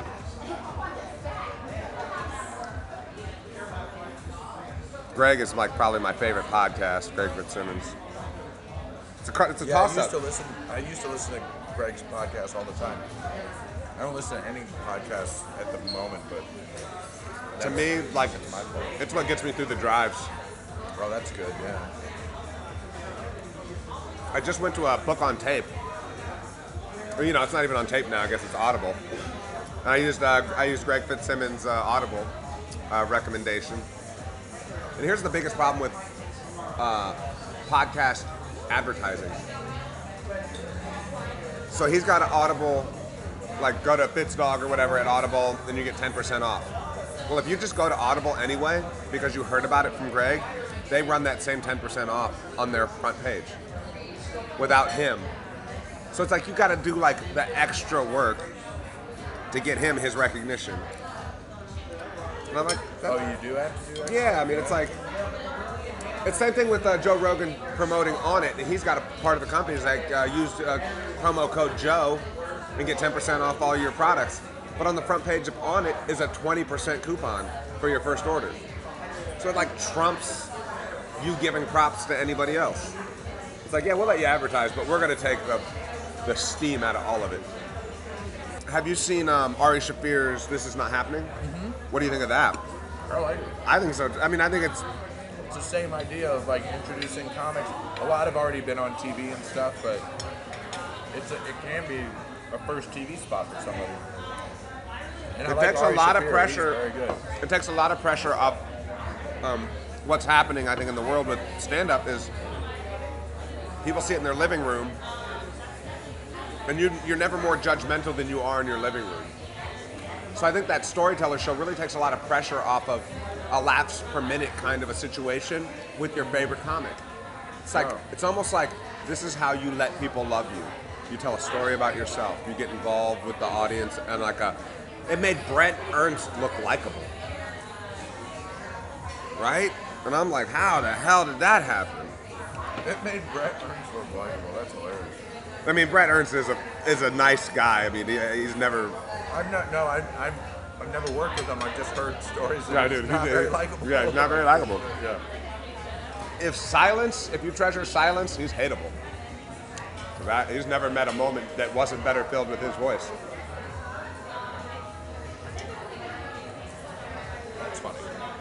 Greg is like probably my favorite podcast, Greg Fitzsimmons. It's a, cr- it's a Yeah, I toss used to up. listen. I used to listen to Greg's podcast all the time. I don't listen to any podcasts at the moment, but To that's- me, like, that's my fault. it's what gets me through the drives. Oh, that's good. Yeah. I just went to a book on tape. Or, you know, it's not even on tape now. I guess it's Audible. And I used uh, I used Greg Fitzsimmons' uh, Audible uh, recommendation. And here's the biggest problem with uh, podcast advertising. So he's got an Audible, like go to FitzDog or whatever at Audible, then you get ten percent off. Well, if you just go to Audible anyway, because you heard about it from Greg, they run that same ten percent off on their front page without him. So it's like you got to do like the extra work to get him his recognition. And I'm like, Oh, that, you do have to do that? yeah, I mean, it's like, it's the same thing with uh, Joe Rogan promoting On It, and he's got a part of the company. He's like, uh, use uh, promo code Joe and get ten percent off all your products. But on the front page of On It is a twenty percent coupon for your first order. So it like trumps you giving props to anybody else. It's like, yeah, we'll let you advertise, but we're going to take the, the steam out of all of it. Have you seen um, Ari Shaffir's This Is Not Happening? Mm-hmm. What do you think of that? I like it. I think so. I mean, I think it's It's the same idea of like introducing comics. A lot have already been on T V and stuff, but it's a, it can be a first T V spot for somebody. And I It like takes a Ari lot of Shaffir. pressure. He's very good. It takes a lot of pressure off um, what's happening, I think, in the world with stand-up is people sit in their living room, and you, you're never more judgmental than you are in your living room. So I think that Storyteller show really takes a lot of pressure off of a laughs per minute kind of a situation with your favorite comic. It's like Oh. it's almost like this is how you let people love you. You tell a story about yourself. You get involved with the audience, and like a, it made Brent Ernst look likable, right? And I'm like, how the hell did that happen? It made Brett Ernst look likable. That's hilarious. I mean, Brett Ernst is a is a nice guy. I mean, he, he's never. I've not. No, I, I've I've never worked with him. I've just heard stories. That Yeah, he's dude. not he- very likable. Yeah, he's not very likable. Yeah. If silence, if you treasure silence, he's hateable. So that, he's never met a moment that wasn't better filled with his voice. That's funny.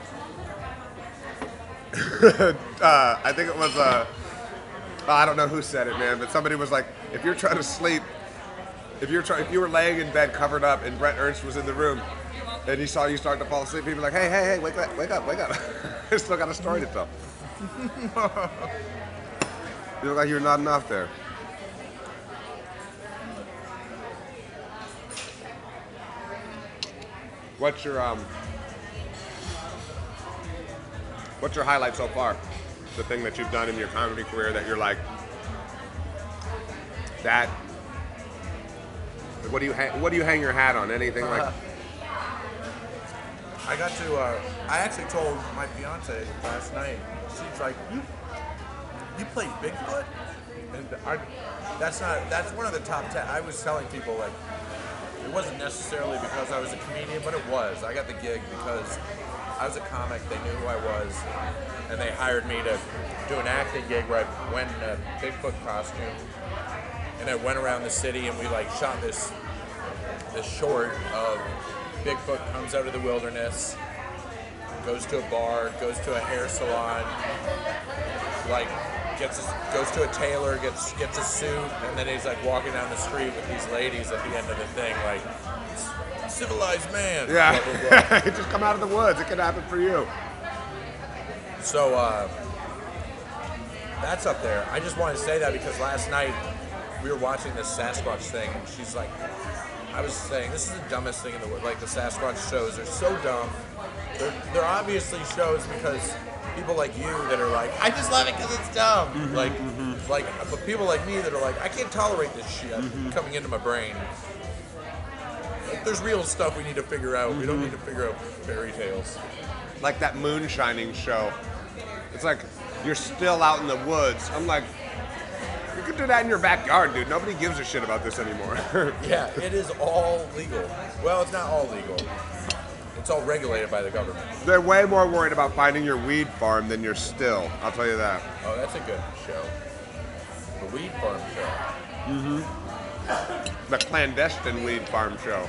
uh, I think it was, uh, oh, I don't know who said it, man, but somebody was like, if you're trying to sleep, if you're try, if you were laying in bed covered up and Brett Ernst was in the room and he saw you start to fall asleep, he'd be like, hey, hey, hey, wake up, wake up, wake up. He's still got a story to tell. You look like you're nodding off there. What's your um? What's your highlight so far? The thing that you've done in your comedy career that you're like, that. What do you hang, what do you hang your hat on? Anything like? I got to. Uh, I actually told my fiance last night. She's like, "You, you played Bigfoot," and I, that's not. That's one of the top ten. I was telling people like, it wasn't necessarily because I was a comedian, but it was. I got the gig because I was a comic. They knew who I was, and they hired me to do an acting gig where I went in a Bigfoot costume, and I went around the city and we like shot this this short of Bigfoot comes out of the wilderness, goes to a bar, goes to a hair salon, like gets a, goes to a tailor, gets gets a suit, and then he's like walking down the street with these ladies at the end of the thing, like civilized man. Yeah, blah, blah, blah. just come out of the woods. It could happen for you. So uh, that's up there. I just wanted to say that because last night we were watching this Sasquatch thing, and she's like, I was saying, this is the dumbest thing in the world. Like, the Sasquatch shows are so dumb. They're, they're obviously shows because people like you that are like, I just love it because it's dumb. Mm-hmm, like, like, but people like me that are like, I can't tolerate this shit Mm-hmm. coming into my brain. Like, there's real stuff we need to figure out. We don't Mm-hmm. need to figure out fairy tales. Like that moonshining show. It's like you're still out in the woods. I'm like, you could do that in your backyard, dude. Nobody gives a shit about this anymore. Yeah, it is all legal. Well, it's not all legal. It's all regulated by the government. They're way more worried about finding your weed farm than your still. I'll tell you that. Oh, that's a good show. The Weed Farm Show. The clandestine weed farm show.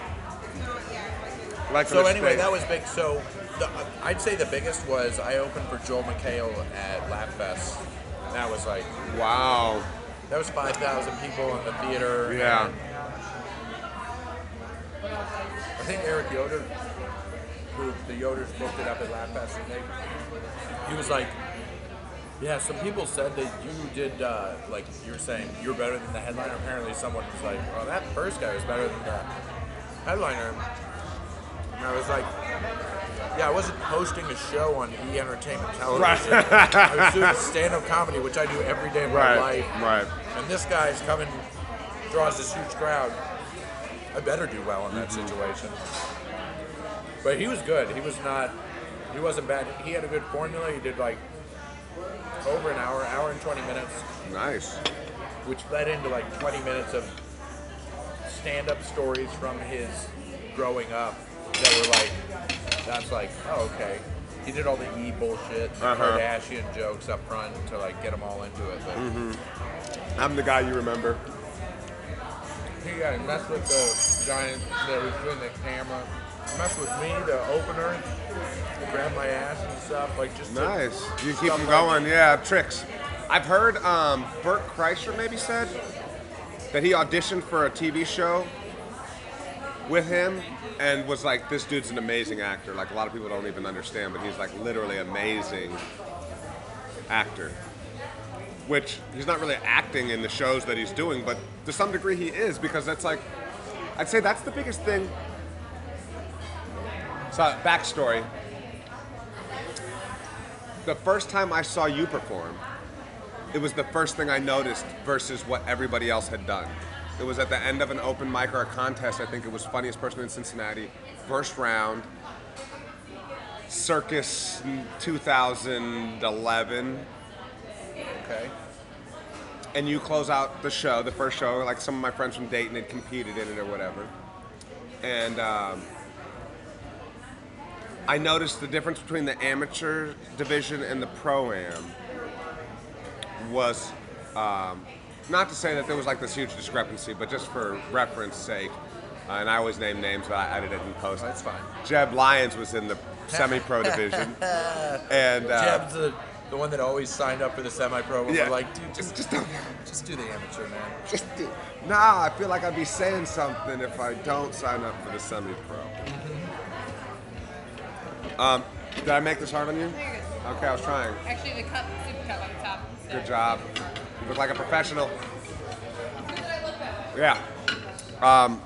Like So an anyway, estate. that was big. So the, I'd say the biggest was I opened for Joel McHale at Laugh Fest. And that was like, Wow. that was five thousand people in the theater. Yeah. And I think Eric Yoder, who the Yoders booked it up at Laugh Fest, and they, he was like, yeah, some people said that you did, uh, like you were saying, you were better than the headliner. Apparently someone was like, oh, that first guy was better than the headliner. And I was like, yeah, I wasn't hosting a show on E! Entertainment Television. I was doing stand-up comedy, which I do every day of my Right. life. Right. And this guy's coming, draws this huge crowd. I better do well in that Mm-hmm. situation. But he was good. He was not, he wasn't bad. He had a good formula. He did like over an hour, hour and twenty minutes, Nice. which led into like twenty minutes of stand-up stories from his growing up that were like, that's like, oh, okay. He did all the E bullshit, the Uh-huh. Kardashian jokes up front to like get them all into it. But Mm-hmm. I'm the guy you remember. he got messed with the guy that was doing the camera. Messed with me, the opener, grab my ass and stuff. Like just to- Nice. You keep stuff them like- going. Yeah, tricks. I've heard um, Bert Kreischer maybe said that he auditioned for a T V show with him and was like, this dude's an amazing actor. Like, a lot of people don't even understand, but he's like literally amazing actor. Which he's not really acting in the shows that he's doing, but to some degree he is, because that's like, I'd say that's the biggest thing. So, backstory. The first time I saw you perform, it was the first thing I noticed versus what everybody else had done. It was at the end of an open mic or a contest. I think it was Funniest Person in Cincinnati. First round. Circus two thousand eleven. Okay. and you close out the show, the first show. Like some of my friends from Dayton had competed in it or whatever, and um, I noticed the difference between the amateur division and the pro-am was, um, not to say that there was like this huge discrepancy, but just for reference sake, uh, and I always name names, but I edited it in post. That's fine. Jeb Lyons was in the semi-pro division, and uh, Jeb's the, the one that always signed up for the semi-pro. And Yeah. we're like, dude, just, just don't, just do the amateur, man. just do. Nah, I feel like I'd be saying something if I don't sign up for the semi-pro. Um, did I make this hard on you? No, you're good. Okay, I was trying. Actually, the cup, super cup on the top. instead. Good job. You look like a professional. Who did I look at? Yeah. Um,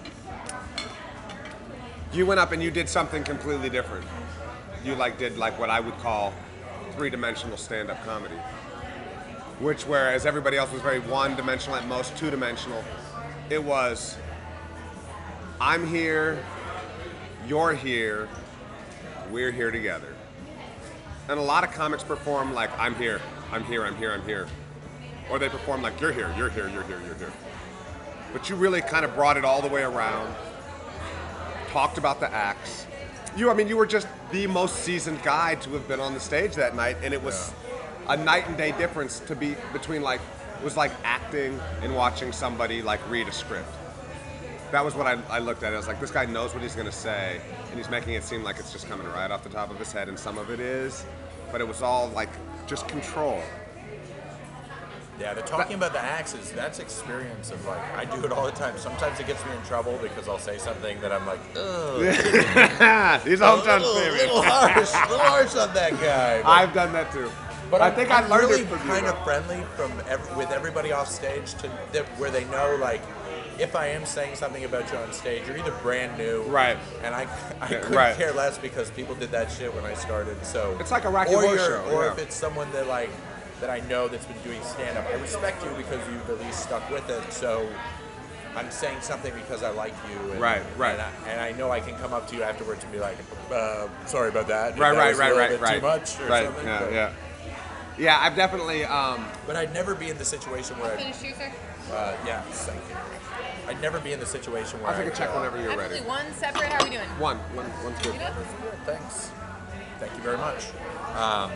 you went up and you did something completely different. You like did like what I would call three-dimensional stand-up comedy, which whereas everybody else was very one-dimensional, at most two-dimensional, it was I'm here, you're here, we're here together. And a lot of comics perform like I'm here, I'm here, I'm here, I'm here. Or they perform like you're here, you're here, you're here, you're here. But you really kind of brought it all the way around, talked about the acts. You, I mean, you were just the most seasoned guy to have been on the stage that night, and it was a night and day difference to be between like, it was like acting and watching somebody like read a script. That was what I, I looked at. I was like, this guy knows what he's going to say, and he's making it seem like it's just coming right off the top of his head, and some of it is, but it was all like just control. Yeah, they're talking about the axes. That's experience of like, I do it all the time. Sometimes it gets me in trouble because I'll say something that I'm like, ugh. He's a a hometown little, favorite. little harsh, little harsh on that guy. But, I've done that too. but I I'm, think I'm I learned really it from you. kind though. of friendly from ev- with everybody off stage to that, where they know like, if I am saying something about you on stage, you're either brand new, Right. And I, I Yeah, couldn't right. care less because people did that shit when I started. So It's like a Rocky or Horror you're- show, or yeah. if it's someone that like that I know that's been doing stand up, I respect you because you've at least stuck with it. So I'm saying something because I like you, and, Right, right. and I, and I know I can come up to you afterwards and be like, uh, sorry about that. If Right, that right, was a right, little right, bit right. Too much or right. something. Yeah, but, yeah. Yeah, I've definitely. Um, but I'd never be in the situation where, I, Finish you, sir? uh, yeah, thank you. I'd never be in the situation where I'll take a I'd, check uh, whenever you're Absolutely. ready. One separate. How are we doing? One, one, one's good. You know? Thanks. Thank you very much. Um,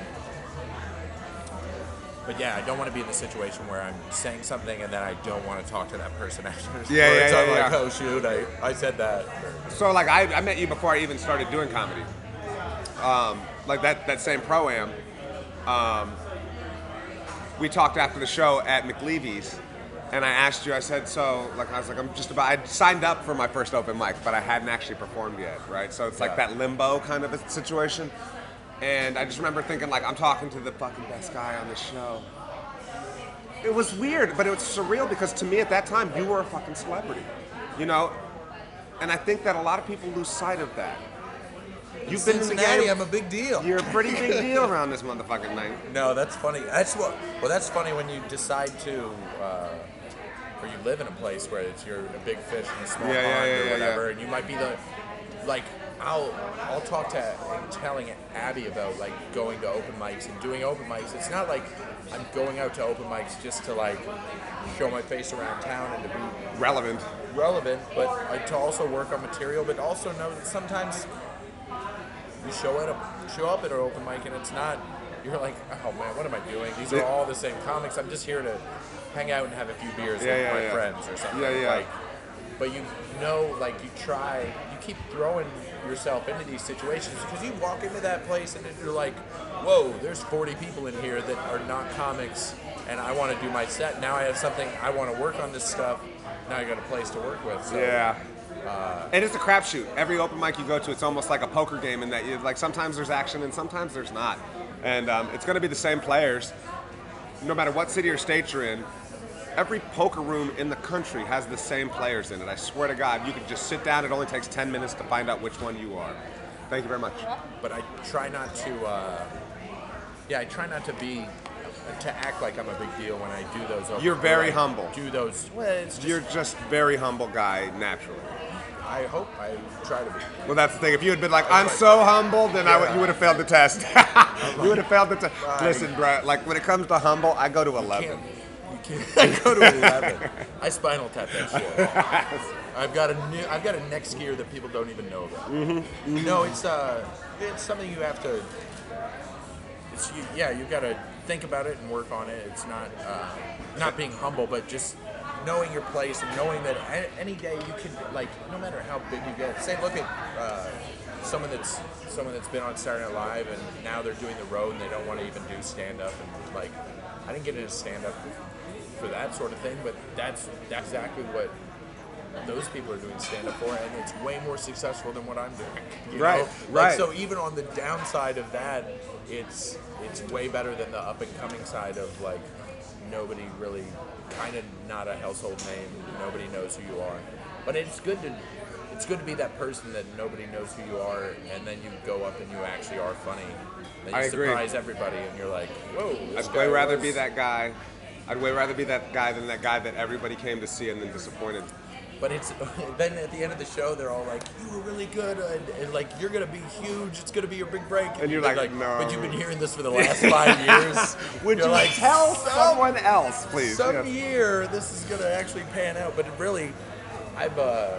but yeah, I don't want to be in the situation where I'm saying something and then I don't want to talk to that person after. Yeah, Or yeah, it's yeah, I'm like, yeah. oh shoot, I, I said that. So like I, I met you before I even started doing comedy. Um, like that that same pro-am. Um, we talked after the show at McLeavy's, and I asked you. I said, so like I was like, I'm just about. I signed up for my first open mic, but I hadn't actually performed yet, right? So it's like Yeah. that limbo kind of a situation. And I just remember thinking like, I'm talking to the fucking best guy on the show. It was weird, but it was surreal because to me at that time, you were a fucking celebrity, you know? And I think that a lot of people lose sight of that. You've been in the Cincinnati, game. I'm a big deal. You're a pretty big deal around this motherfucking thing. No, that's funny. That's what. Well, that's funny when you decide to, uh, or you live in a place where it's you're a big fish in a small Yeah, yeah, pond yeah, or yeah, whatever, yeah. and you might be the, like, I'll I'll talk to and telling Abby about like going to open mics and doing open mics. It's not like I'm going out to open mics just to like show my face around town and to be Relevant. relevant, but like, to also work on material, but also know that sometimes you show at a show up at an open mic and it's not. You're like, oh man, what am I doing? These are Yeah. all the same comics. I'm just here to hang out and have a few beers Yeah, with yeah, my yeah. friends or something. Yeah, yeah. Like, but you know, like you try, you keep throwing yourself into these situations because you walk into that place and you're like, whoa, there's forty people in here that are not comics, and I want to do my set. Now I have something. I want to work on this stuff. Now I got a place to work with. So, Yeah. And it's a crapshoot. Every open mic you go to, it's almost like a poker game in that you like sometimes there's action and sometimes there's not. And um, it's going to be the same players, no matter what city or state you're in. Every poker room in the country has the same players in it. I swear to God, you could just sit down. It only takes ten minutes to find out which one you are. Thank you very much. But I try not to. Uh, yeah, I try not to be to act like I'm a big deal when I do those. Open, You're very when I humble. Do those. Well, it's just, You're just very humble guy naturally. I hope I try to be. Well, that's the thing. If you had been like, I'm so humble, then I would, you would have failed the test. You would have failed the test. Listen, bro, like when it comes to humble, I go to You eleven. can't, you I go to eleven. I spinal tap that shit. I've got a new. I've got a neck skier that people don't even know about. Mm-hmm, mm-hmm. No, it's uh, it's something you have to. It's you, yeah, you've got to think about it and work on it. It's not uh, not being humble, but just knowing your place and knowing that a- any day you can, like, no matter how big you get. Say, look at uh, someone that's someone that's been on Saturday Night Live and now they're doing the road and they don't want to even do stand up and like. I didn't get into stand up for that sort of thing, but that's that's exactly what those people are doing stand up for, and it's way more successful than what I'm doing. You Right, know? right. Like, so even on the downside of that, it's it's way better than the up and coming side of like nobody really, kind of not a household name, nobody knows who you are. But it's good to it's good to be that person that nobody knows who you are, and then you go up and you actually are funny. And you I agree. surprise everybody, and you're like, whoa. this I'd guy way rather was- be that guy. I'd way rather be that guy than that guy that everybody came to see and then disappointed. But it's then at the end of the show, they're all like, "You were really good, and, and like you're gonna be huge. It's gonna be your big break." And you're they're like, "No." But you've been hearing this for the last five years. Would You're you like, tell "Some- someone else, please? Some Yes. year, this is gonna actually pan out. But it really, I've, uh,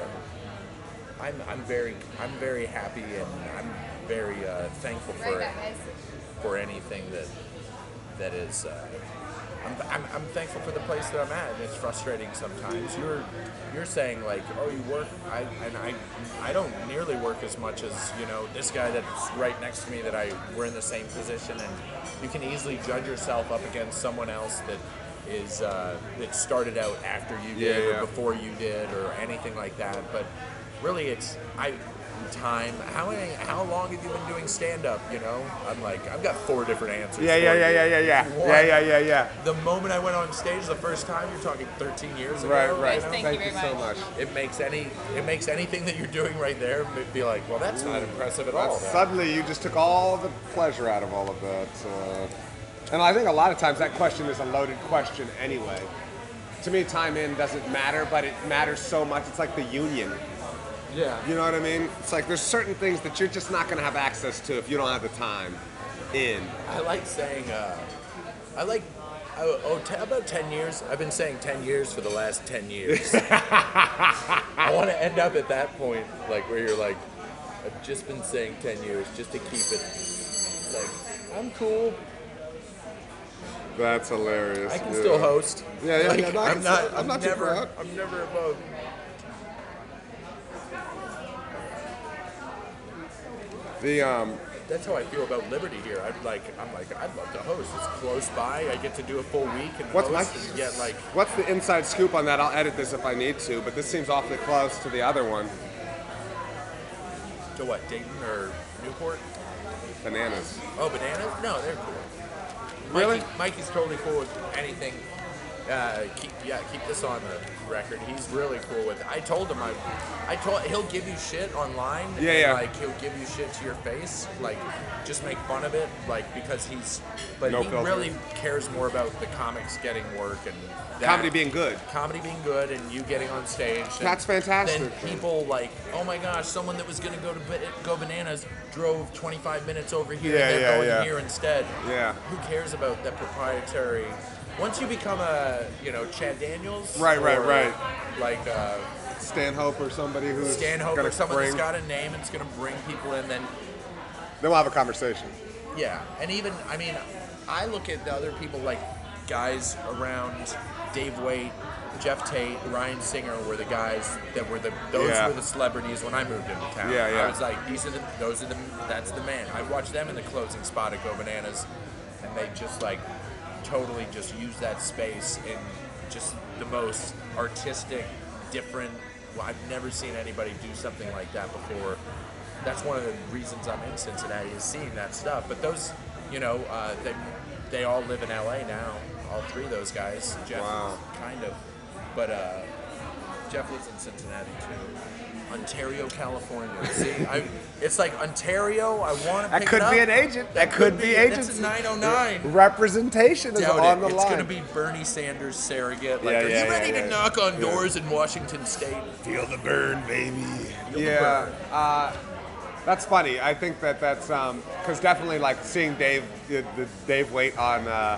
I'm, I'm very, I'm very happy, and I'm very uh, thankful Right for back, guys. for anything that that is. Uh, I'm, I'm, I'm thankful for the place that I'm at, and it's frustrating sometimes. You're you're saying like, oh, you work, I and I I don't nearly work as much as you know this guy that's right next to me that I we're in the same position, and you can easily judge yourself up against someone else that is uh, that started out after you did Yeah, or yeah. before you did or anything like that. But really, it's I. Time. How many, how long have you been doing stand up? You know, I'm like, I've got four different answers. Yeah, yeah, for yeah, you. yeah, yeah, yeah, One, yeah, yeah, yeah, yeah. The moment I went on stage the first time, you're talking thirteen years ago. Right, right. you know? Thank Thank you you very so much. much. It makes any it makes anything that you're doing right there be like, well, that's not impressive at all. That's- Suddenly, you just took all the pleasure out of all of that. Uh, and I think a lot of times that question is a loaded question anyway. To me, time in doesn't matter, but it matters so much. It's like the union. Yeah. You know what I mean? It's like there's certain things that you're just not going to have access to if you don't have the time in. I like saying, uh, I like, oh, oh te- about ten years. I've been saying ten years for the last ten years. I want to end up at that point, like where you're like, I've just been saying ten years just to keep it, like, I'm cool. That's hilarious. I can yeah. still host. Yeah, yeah, Like, yeah, no, I I'm can not. still- I'm I'm, not too never. proud. I'm never above. The um, That's how I feel about Liberty here. I'm like, I'm like, I'd love to host. It's close by. I get to do a full week and What's host my- and get like. what's the inside scoop on that? I'll edit this if I need to, but this seems awfully close to the other one. To what? Dayton or Newport? Bananas. Oh, bananas? No, they're cool. Really? Mikey, Mikey's totally cool with anything. Uh, keep yeah, keep this on the record. He's really cool with it. I told him I, I told he'll give you shit online. Yeah, and, yeah. Like he'll give you shit to your face, like just make fun of it, like because he's. But No he filter. really cares more about the comics getting work and that. Comedy being good. comedy being good and you getting on stage. and That's fantastic. Then people like, oh my gosh, someone that was gonna go to Ba- go bananas drove twenty-five minutes over here. Yeah, and they're yeah, going yeah. here instead. Yeah. Who cares about that proprietary? Once you become a, you know, Chad Daniels. Right, right, or right. Like uh, Stanhope or somebody who's Stanhope gonna or someone bring, that's got a name and it's gonna bring people in. Then then we'll have a conversation. yeah, and even I mean, I look at the other people like guys around Dave Waite, Jeff Tate, Ryan Singer were the guys that were the those Yeah. were the celebrities when I moved into town. Yeah, yeah. I was like, these are the those are the that's the man. I watched them in the closing spot at Go Bananas, and they just like totally just use that space in just the most artistic, different. Well, I've never seen anybody do something like that before. That's one of the reasons I'm in Cincinnati is seeing that stuff. But those, you know, uh, they they all live in L A now. All three of those guys. Jeff, Wow. kind of, but uh, Jeff lives in Cincinnati too. Ontario, California. See, I, it's like Ontario. I want to That pick could it up. be an agent. That, could, be agency. That's a nine oh nine. Representation is Doubt on it. the It's line. going to be Bernie Sanders surrogate. Like, Yeah, are yeah, you ready yeah, to yeah. knock on Yeah. doors in Washington State? Feel the burn, baby. Feel the Yeah, burn. uh, that's funny. I think that that's because definitely like seeing Dave, the, the Dave Waite on uh,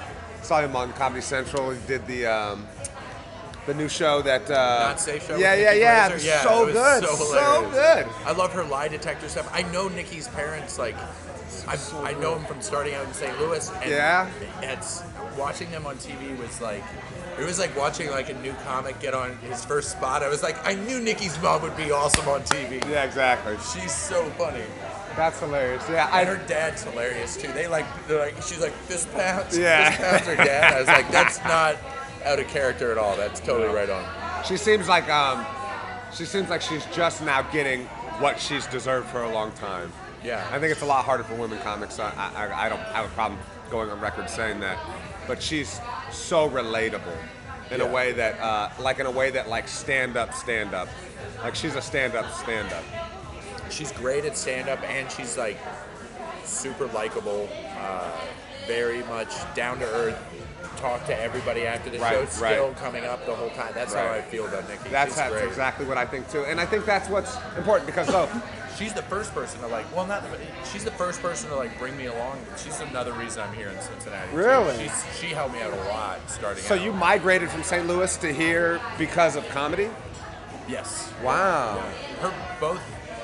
saw him on Comedy Central. He did the um, the new show that. Uh, Not Safe Show. Yeah, with yeah, Nikki yeah. Glaser? Yeah, So it was good. So, So hilarious. good. I love her lie detector stuff. I know Nikki's parents. Like, I, I know him from starting out in Saint Louis. And Yeah. It's watching them on T V was like. It was like watching like a new comic get on his first spot. I was like, I knew Nikki's mom would be awesome on T V. Yeah, exactly. She's so funny. That's hilarious. Yeah, And I her dad's hilarious too. They like, they're like, she's like, this pounds, Yeah. this pounds her dad. I was like, that's not out of character at all. That's totally right on. She seems like um, she seems like she's just now getting what she's deserved for a long time. Yeah. I think it's a lot harder for women comics. I, I, I don't have a problem going on record saying that, but she's so relatable in Yeah. a way that, uh, like in a way that like stand up, stand up, like she's a stand up, stand up. She's great at stand-up, and she's like super likable, uh, very much down to earth. Talk to everybody after the Right, show. right. Still coming up the whole time. That's how Right. I feel about Nikki. That's, she's that's great. exactly what I think too, and I think that's what's important because though. She's the first person to like. Well, not. The, she's the first person to like bring me along. She's another reason I'm here in Cincinnati. too. Really? She's, she helped me out a lot starting. So out. you migrated from Saint Louis to here because of comedy? Yes. Wow. Yeah. Her both.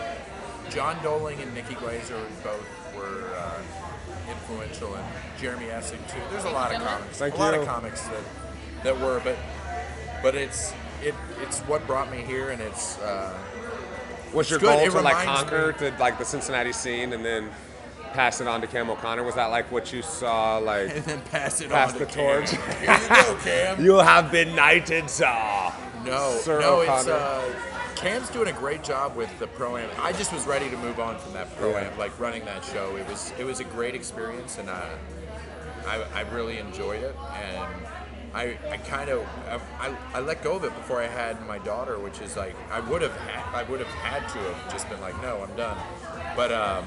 John Doling and Nikki Glaser both were uh, influential, and Jeremy Essig too. There's a lot of comics, Thank a lot you. of comics that that were, but but it's it it's what brought me here, and it's uh, Was your It's good. goal It to like reminds conquer me- to like the Cincinnati scene and then pass it on to Cam O'Connor? Was that like what you saw? Like and then pass it Pass on the to Cam. torch. Here you go, Cam. you have been knighted, sir. No, Sir no, it's O'Connor. uh, Cam's doing a great job with the pro am. I just was ready to move on from that pro am, Yeah. like running that show. It was it was a great experience, and uh, I I really enjoyed it. And I I kind of I, I let go of it before I had my daughter, which is like I would have had I would have had to have just been like, no, I'm done. But um,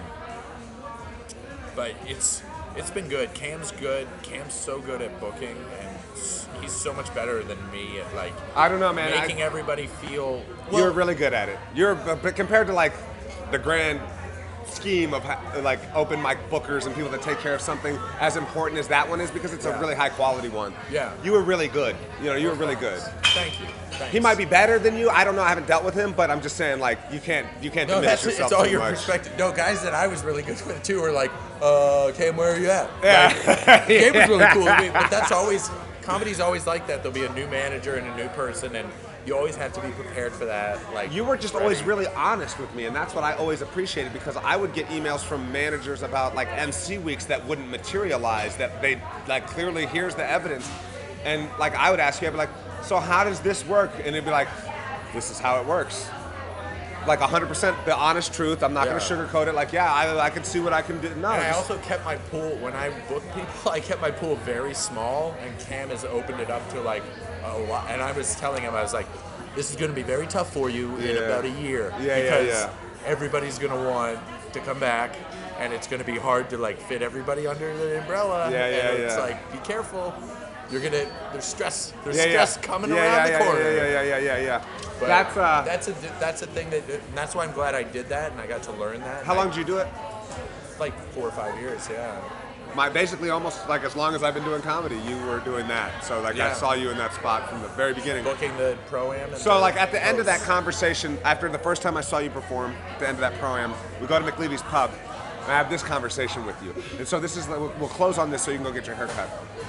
but it's it's been good. Cam's good. Cam's so good at booking, and s- he's so much better than me at like I don't know, man. I- making everybody feel. You're Well, really good at it. You're, but but compared to like the grand scheme of ha- like open mic bookers and people that take care of something as important as that one is, because it's Yeah. a really high quality one. Yeah. You were really good. You know, you were really good. Thank you. Thanks. He might be better than you. I don't know. I haven't dealt with him, but I'm just saying, like, you can't you can't No, diminish that's yourself it's all too your much. perspective. No, guys that I was really good with too were like, uh, Cam, where are you at? Yeah. Cam was really cool with me, but that's always comedy's always like that. There'll be a new manager and a new person, and you always have to be prepared for that. Like You were just ready. always really honest with me, and that's what I always appreciated, because I would get emails from managers about like M C weeks that wouldn't materialize, that they like clearly here's the evidence, and like I would ask you, I'd be like, so how does this work? And it'd be like, this is how it works. Like one hundred percent the honest truth. I'm not Yeah. going to sugarcoat it. Like, yeah, I, I can see what I can do. No, And I just- also kept my pool when I book people. I kept my pool very small, and Cam has opened it up to like a lot. And I was telling him, I was like, "This is going to be very tough for you in Yeah. about a year Yeah, yeah, because yeah. everybody's going to want to come back, and it's going to be hard to like fit everybody under the umbrella. Yeah, yeah, and it's yeah. like, be careful. You're gonna. There's stress. There's yeah, stress yeah. coming yeah, around yeah, the yeah, corner. Yeah, yeah, yeah, yeah, yeah. But That's uh. that's a that's a thing that and that's why I'm glad I did that and I got to learn that. How And long I- did you do it? Like four or five years. Yeah. My basically almost like as long as I've been doing comedy, you were doing that. So like I Yeah. saw you in that spot from the very beginning. Booking the pro-am. and So like at the end of that hosts. conversation, after the first time I saw you perform, at the end of that pro-am, we go to McLeavy's Pub, and I have this conversation with you. And so this is, we'll we'll close on this so you can go get your haircut.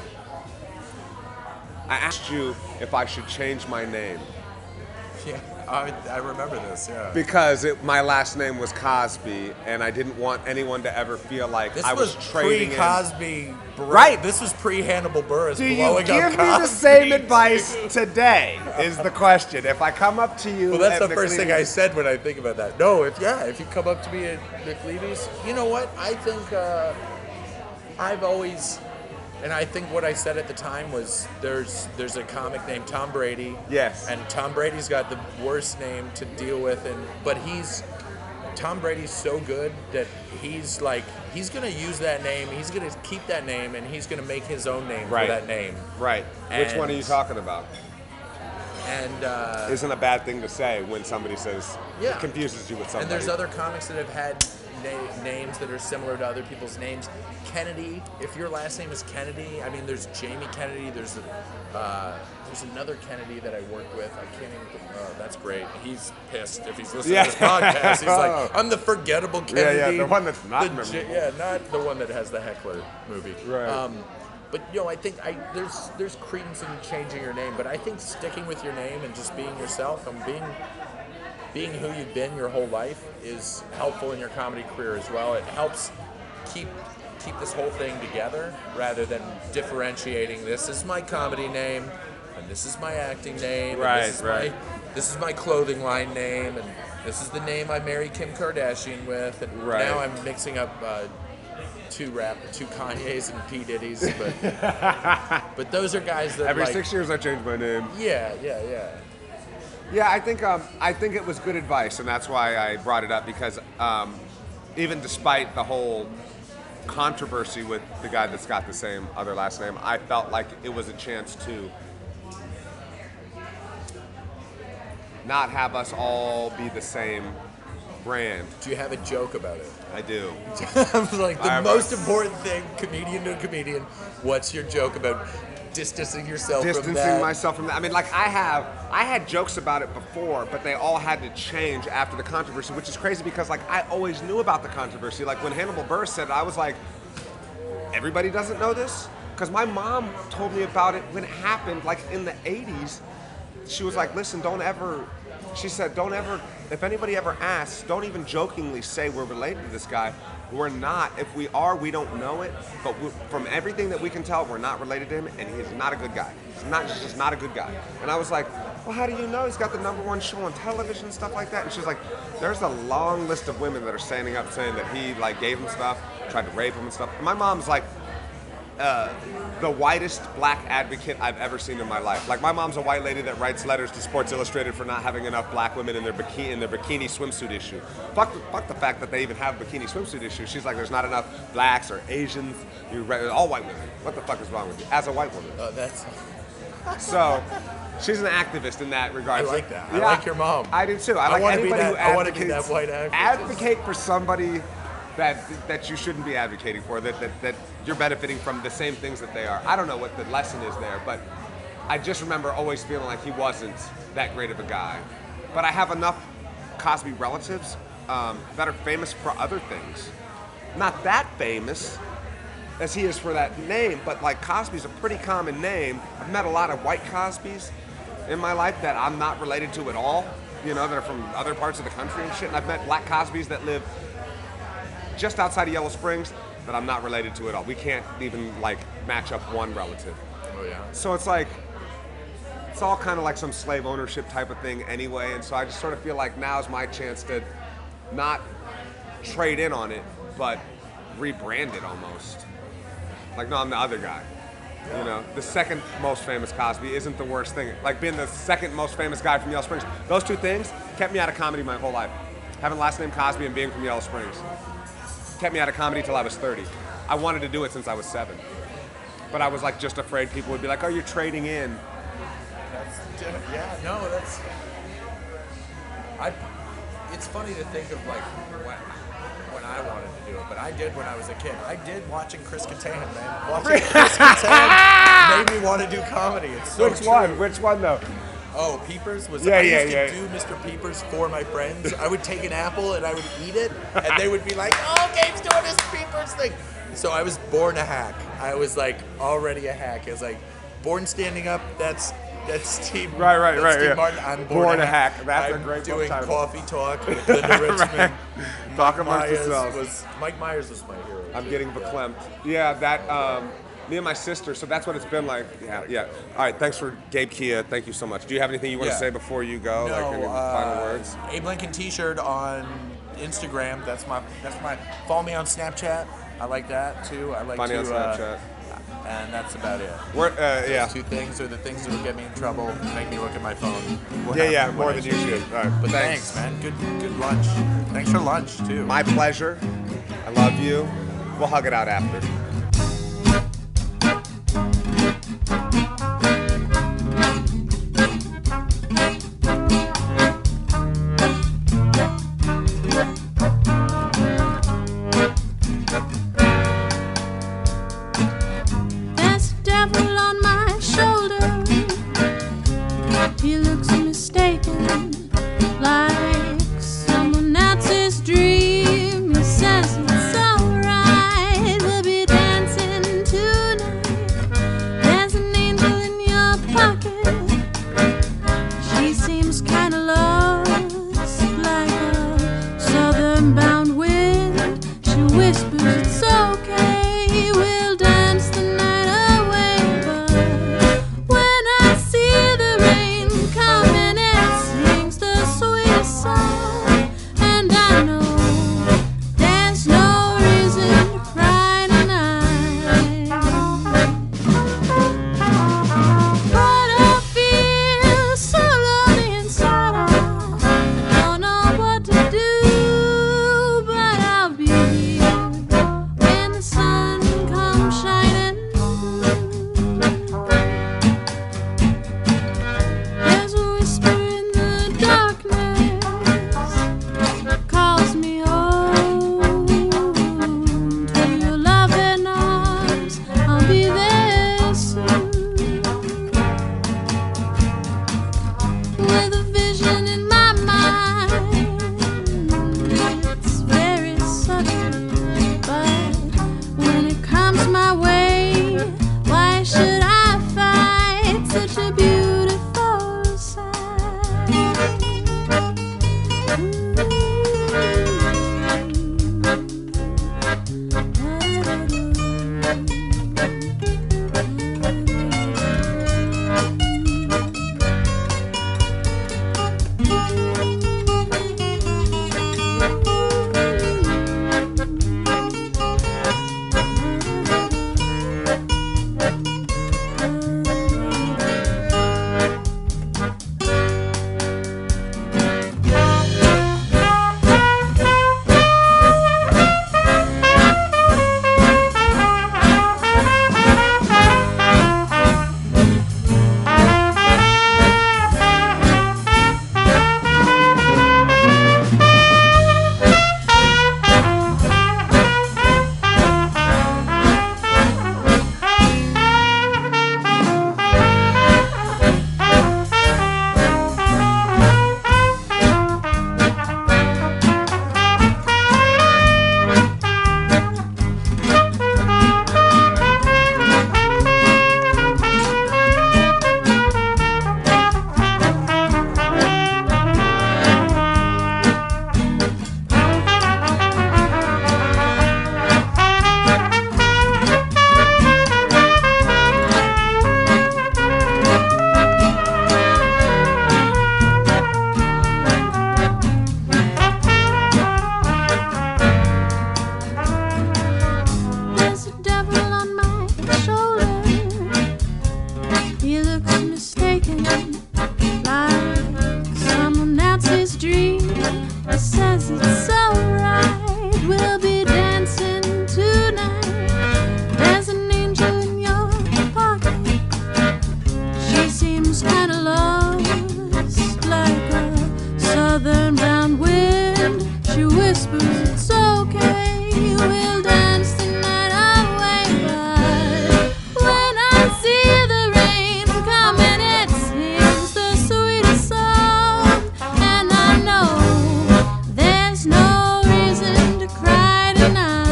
I asked you if I should change my name Yeah, I, I remember this. Yeah. because it, my last name was Cosby, and I didn't want anyone to ever feel like This I was, was trading in. pre-Cosby. Bur- Right. This was pre-Hannibal Buress Do you blowing give up me the Cosby. same advice today? Is the question. If I come up to you, Well, that's at the first thing McLeavy's- I said when I think about that. No, if yeah, if you come up to me at McLeavy's, you know what? I think uh, I've always, and I think what I said at the time was there's there's a comic named Tom Brady. Yes. And Tom Brady's got the worst name to deal with, and but he's Tom Brady's so good that he's like he's gonna use that name. He's gonna keep that name, and he's gonna make his own name Right. for that name. Right. Which And- one are you talking about? And uh, Isn't a bad thing to say when somebody says Yeah. confuses you with somebody. And there's other comics that have had na- names that are similar to other people's names. Kennedy, if your last name is Kennedy, I mean, there's Jamie Kennedy. There's a, uh, there's another Kennedy that I work with. I can't even. Uh, that's great. He's pissed if he's listening Yeah. to this podcast. He's like, I'm the forgettable Kennedy. Yeah, yeah, the one that's not The memorable. J- yeah, not the one that has the heckler movie. Right. Um, but you know, I think I there's there's credence in changing your name, but I think sticking with your name and just being yourself and being being who you've been your whole life is helpful in your comedy career as well. It helps keep keep this whole thing together rather than differentiating. This is my comedy name, and this is my acting name, Right, and this is right. my this is my clothing line name, and this is the name I married Kim Kardashian with, and Right. now I'm mixing up. Uh, Two rap, two Kanyes and P Diddy's, but but those are guys that Every like, six years I change my name. yeah, yeah, yeah. Yeah, I think um, I think it was good advice, and that's why I brought it up because um, even despite the whole controversy with the guy that's got the same other last name, I felt like it was a chance to not have us all be the same brand. Do you have a joke about it? I do. I was like, the I have most a- important thing, comedian to comedian, what's your joke about distancing yourself from Distancing that? myself from that. I mean, like I have, I had jokes about it before, but they all had to change after the controversy, which is crazy because like I always knew about the controversy. Like when Hannibal Buress said it, I was like, everybody doesn't know this? Because my mom told me about it when it happened, like in the eighties. She was like, listen, don't ever, she said, don't ever, if anybody ever asks, don't even jokingly say we're related to this guy. We're not. If we are, we don't know it. But we, from everything that we can tell, we're not related to him, and he's not a good guy. He's not he's just not a good guy. And I was like, well, how do you know? He's got the number one show on television and stuff like that. And she's like, there's a long list of women that are standing up saying that he like gave him stuff, tried to rape him and stuff. And my mom's like, uh, the whitest black advocate I've ever seen in my life. Like my mom's a white lady that writes letters to Sports Illustrated for not having enough black women in their bikini in their bikini swimsuit issue. Fuck, the, fuck the fact that they even have bikini swimsuit issue. She's like, there's not enough blacks or Asians. You re- all white women. What the fuck is wrong with you? As a white woman. Oh, that's. So, she's an activist in that regard. I like that. I like your mom. I do too. I, I like wanna be anybody that- who I wanna be advocates. that white activist. Advocate for somebody that that you shouldn't be advocating for. That, that that you're benefiting from the same things that they are. I don't know what the lesson is there, but I just remember always feeling like he wasn't that great of a guy. But I have enough Cosby relatives um, that are famous for other things. Not that famous as he is for that name, but like Cosby's a pretty common name. I've met a lot of white Cosbys in my life that I'm not related to at all, you know, that are from other parts of the country and shit. And I've met black Cosbys that live just outside of Yellow Springs that I'm not related to at all. We can't even like match up one relative. Oh yeah. So it's like, it's all kind of like some slave ownership type of thing anyway. And so I just sort of feel like now's my chance to not trade in on it, but rebrand it almost. Like, no, I'm the other guy. You know, the second most famous Cosby isn't the worst thing. Like being the second most famous guy from Yellow Springs. Those two things kept me out of comedy my whole life. Having the last name Cosby and being from Yellow Springs kept me out of comedy till I was thirty. I wanted to do it since I was seven. But I was like just afraid people would be like, oh, you're trading in. That's, yeah, no, that's. I. It's funny to think of like when, when I wanted to do it, but I did when I was a kid. I did watching Chris Kattan, man. Watching Chris Kattan made me want to do comedy. It's so Which true. one? Which one though? Oh, Peepers was. Yeah, I yeah, used yeah. to do Mister Peepers for my friends. I would take an apple and I would eat it, and they would be like, "Oh, Gabe's doing his Peepers thing." So I was born a hack. I was like already a hack. I was like, born standing up. That's that's Steve. Right, right, that's right, Steve yeah. Martin. I'm born, Born a a hack. Hack. That's a I'm great book doing title. Coffee Talk with Linda Richmond. Right. Talk Mike amongst Myers yourselves. was Mike Myers was my hero. I'm too. getting verklempt. Yeah, that, um, me and my sister, so that's what it's been like. Yeah, yeah. All right, thanks for Gabe Kia. Thank you so much. Do you have anything you want Yeah. to say before you go? No, like any uh, final words? Abe Lincoln T-shirt on Instagram. That's my. That's my. Follow me on Snapchat. I like that too. I like Find to. me on Snapchat. Uh, and that's about it. We're, uh, Those yeah. two things are the things that will get me in trouble. Make me look at my phone. What Yeah, yeah, happened, more what than I you should. All right, But thanks. thanks, man. Good, good lunch. Thanks for lunch too. My pleasure. I love you. We'll hug it out after.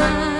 mine.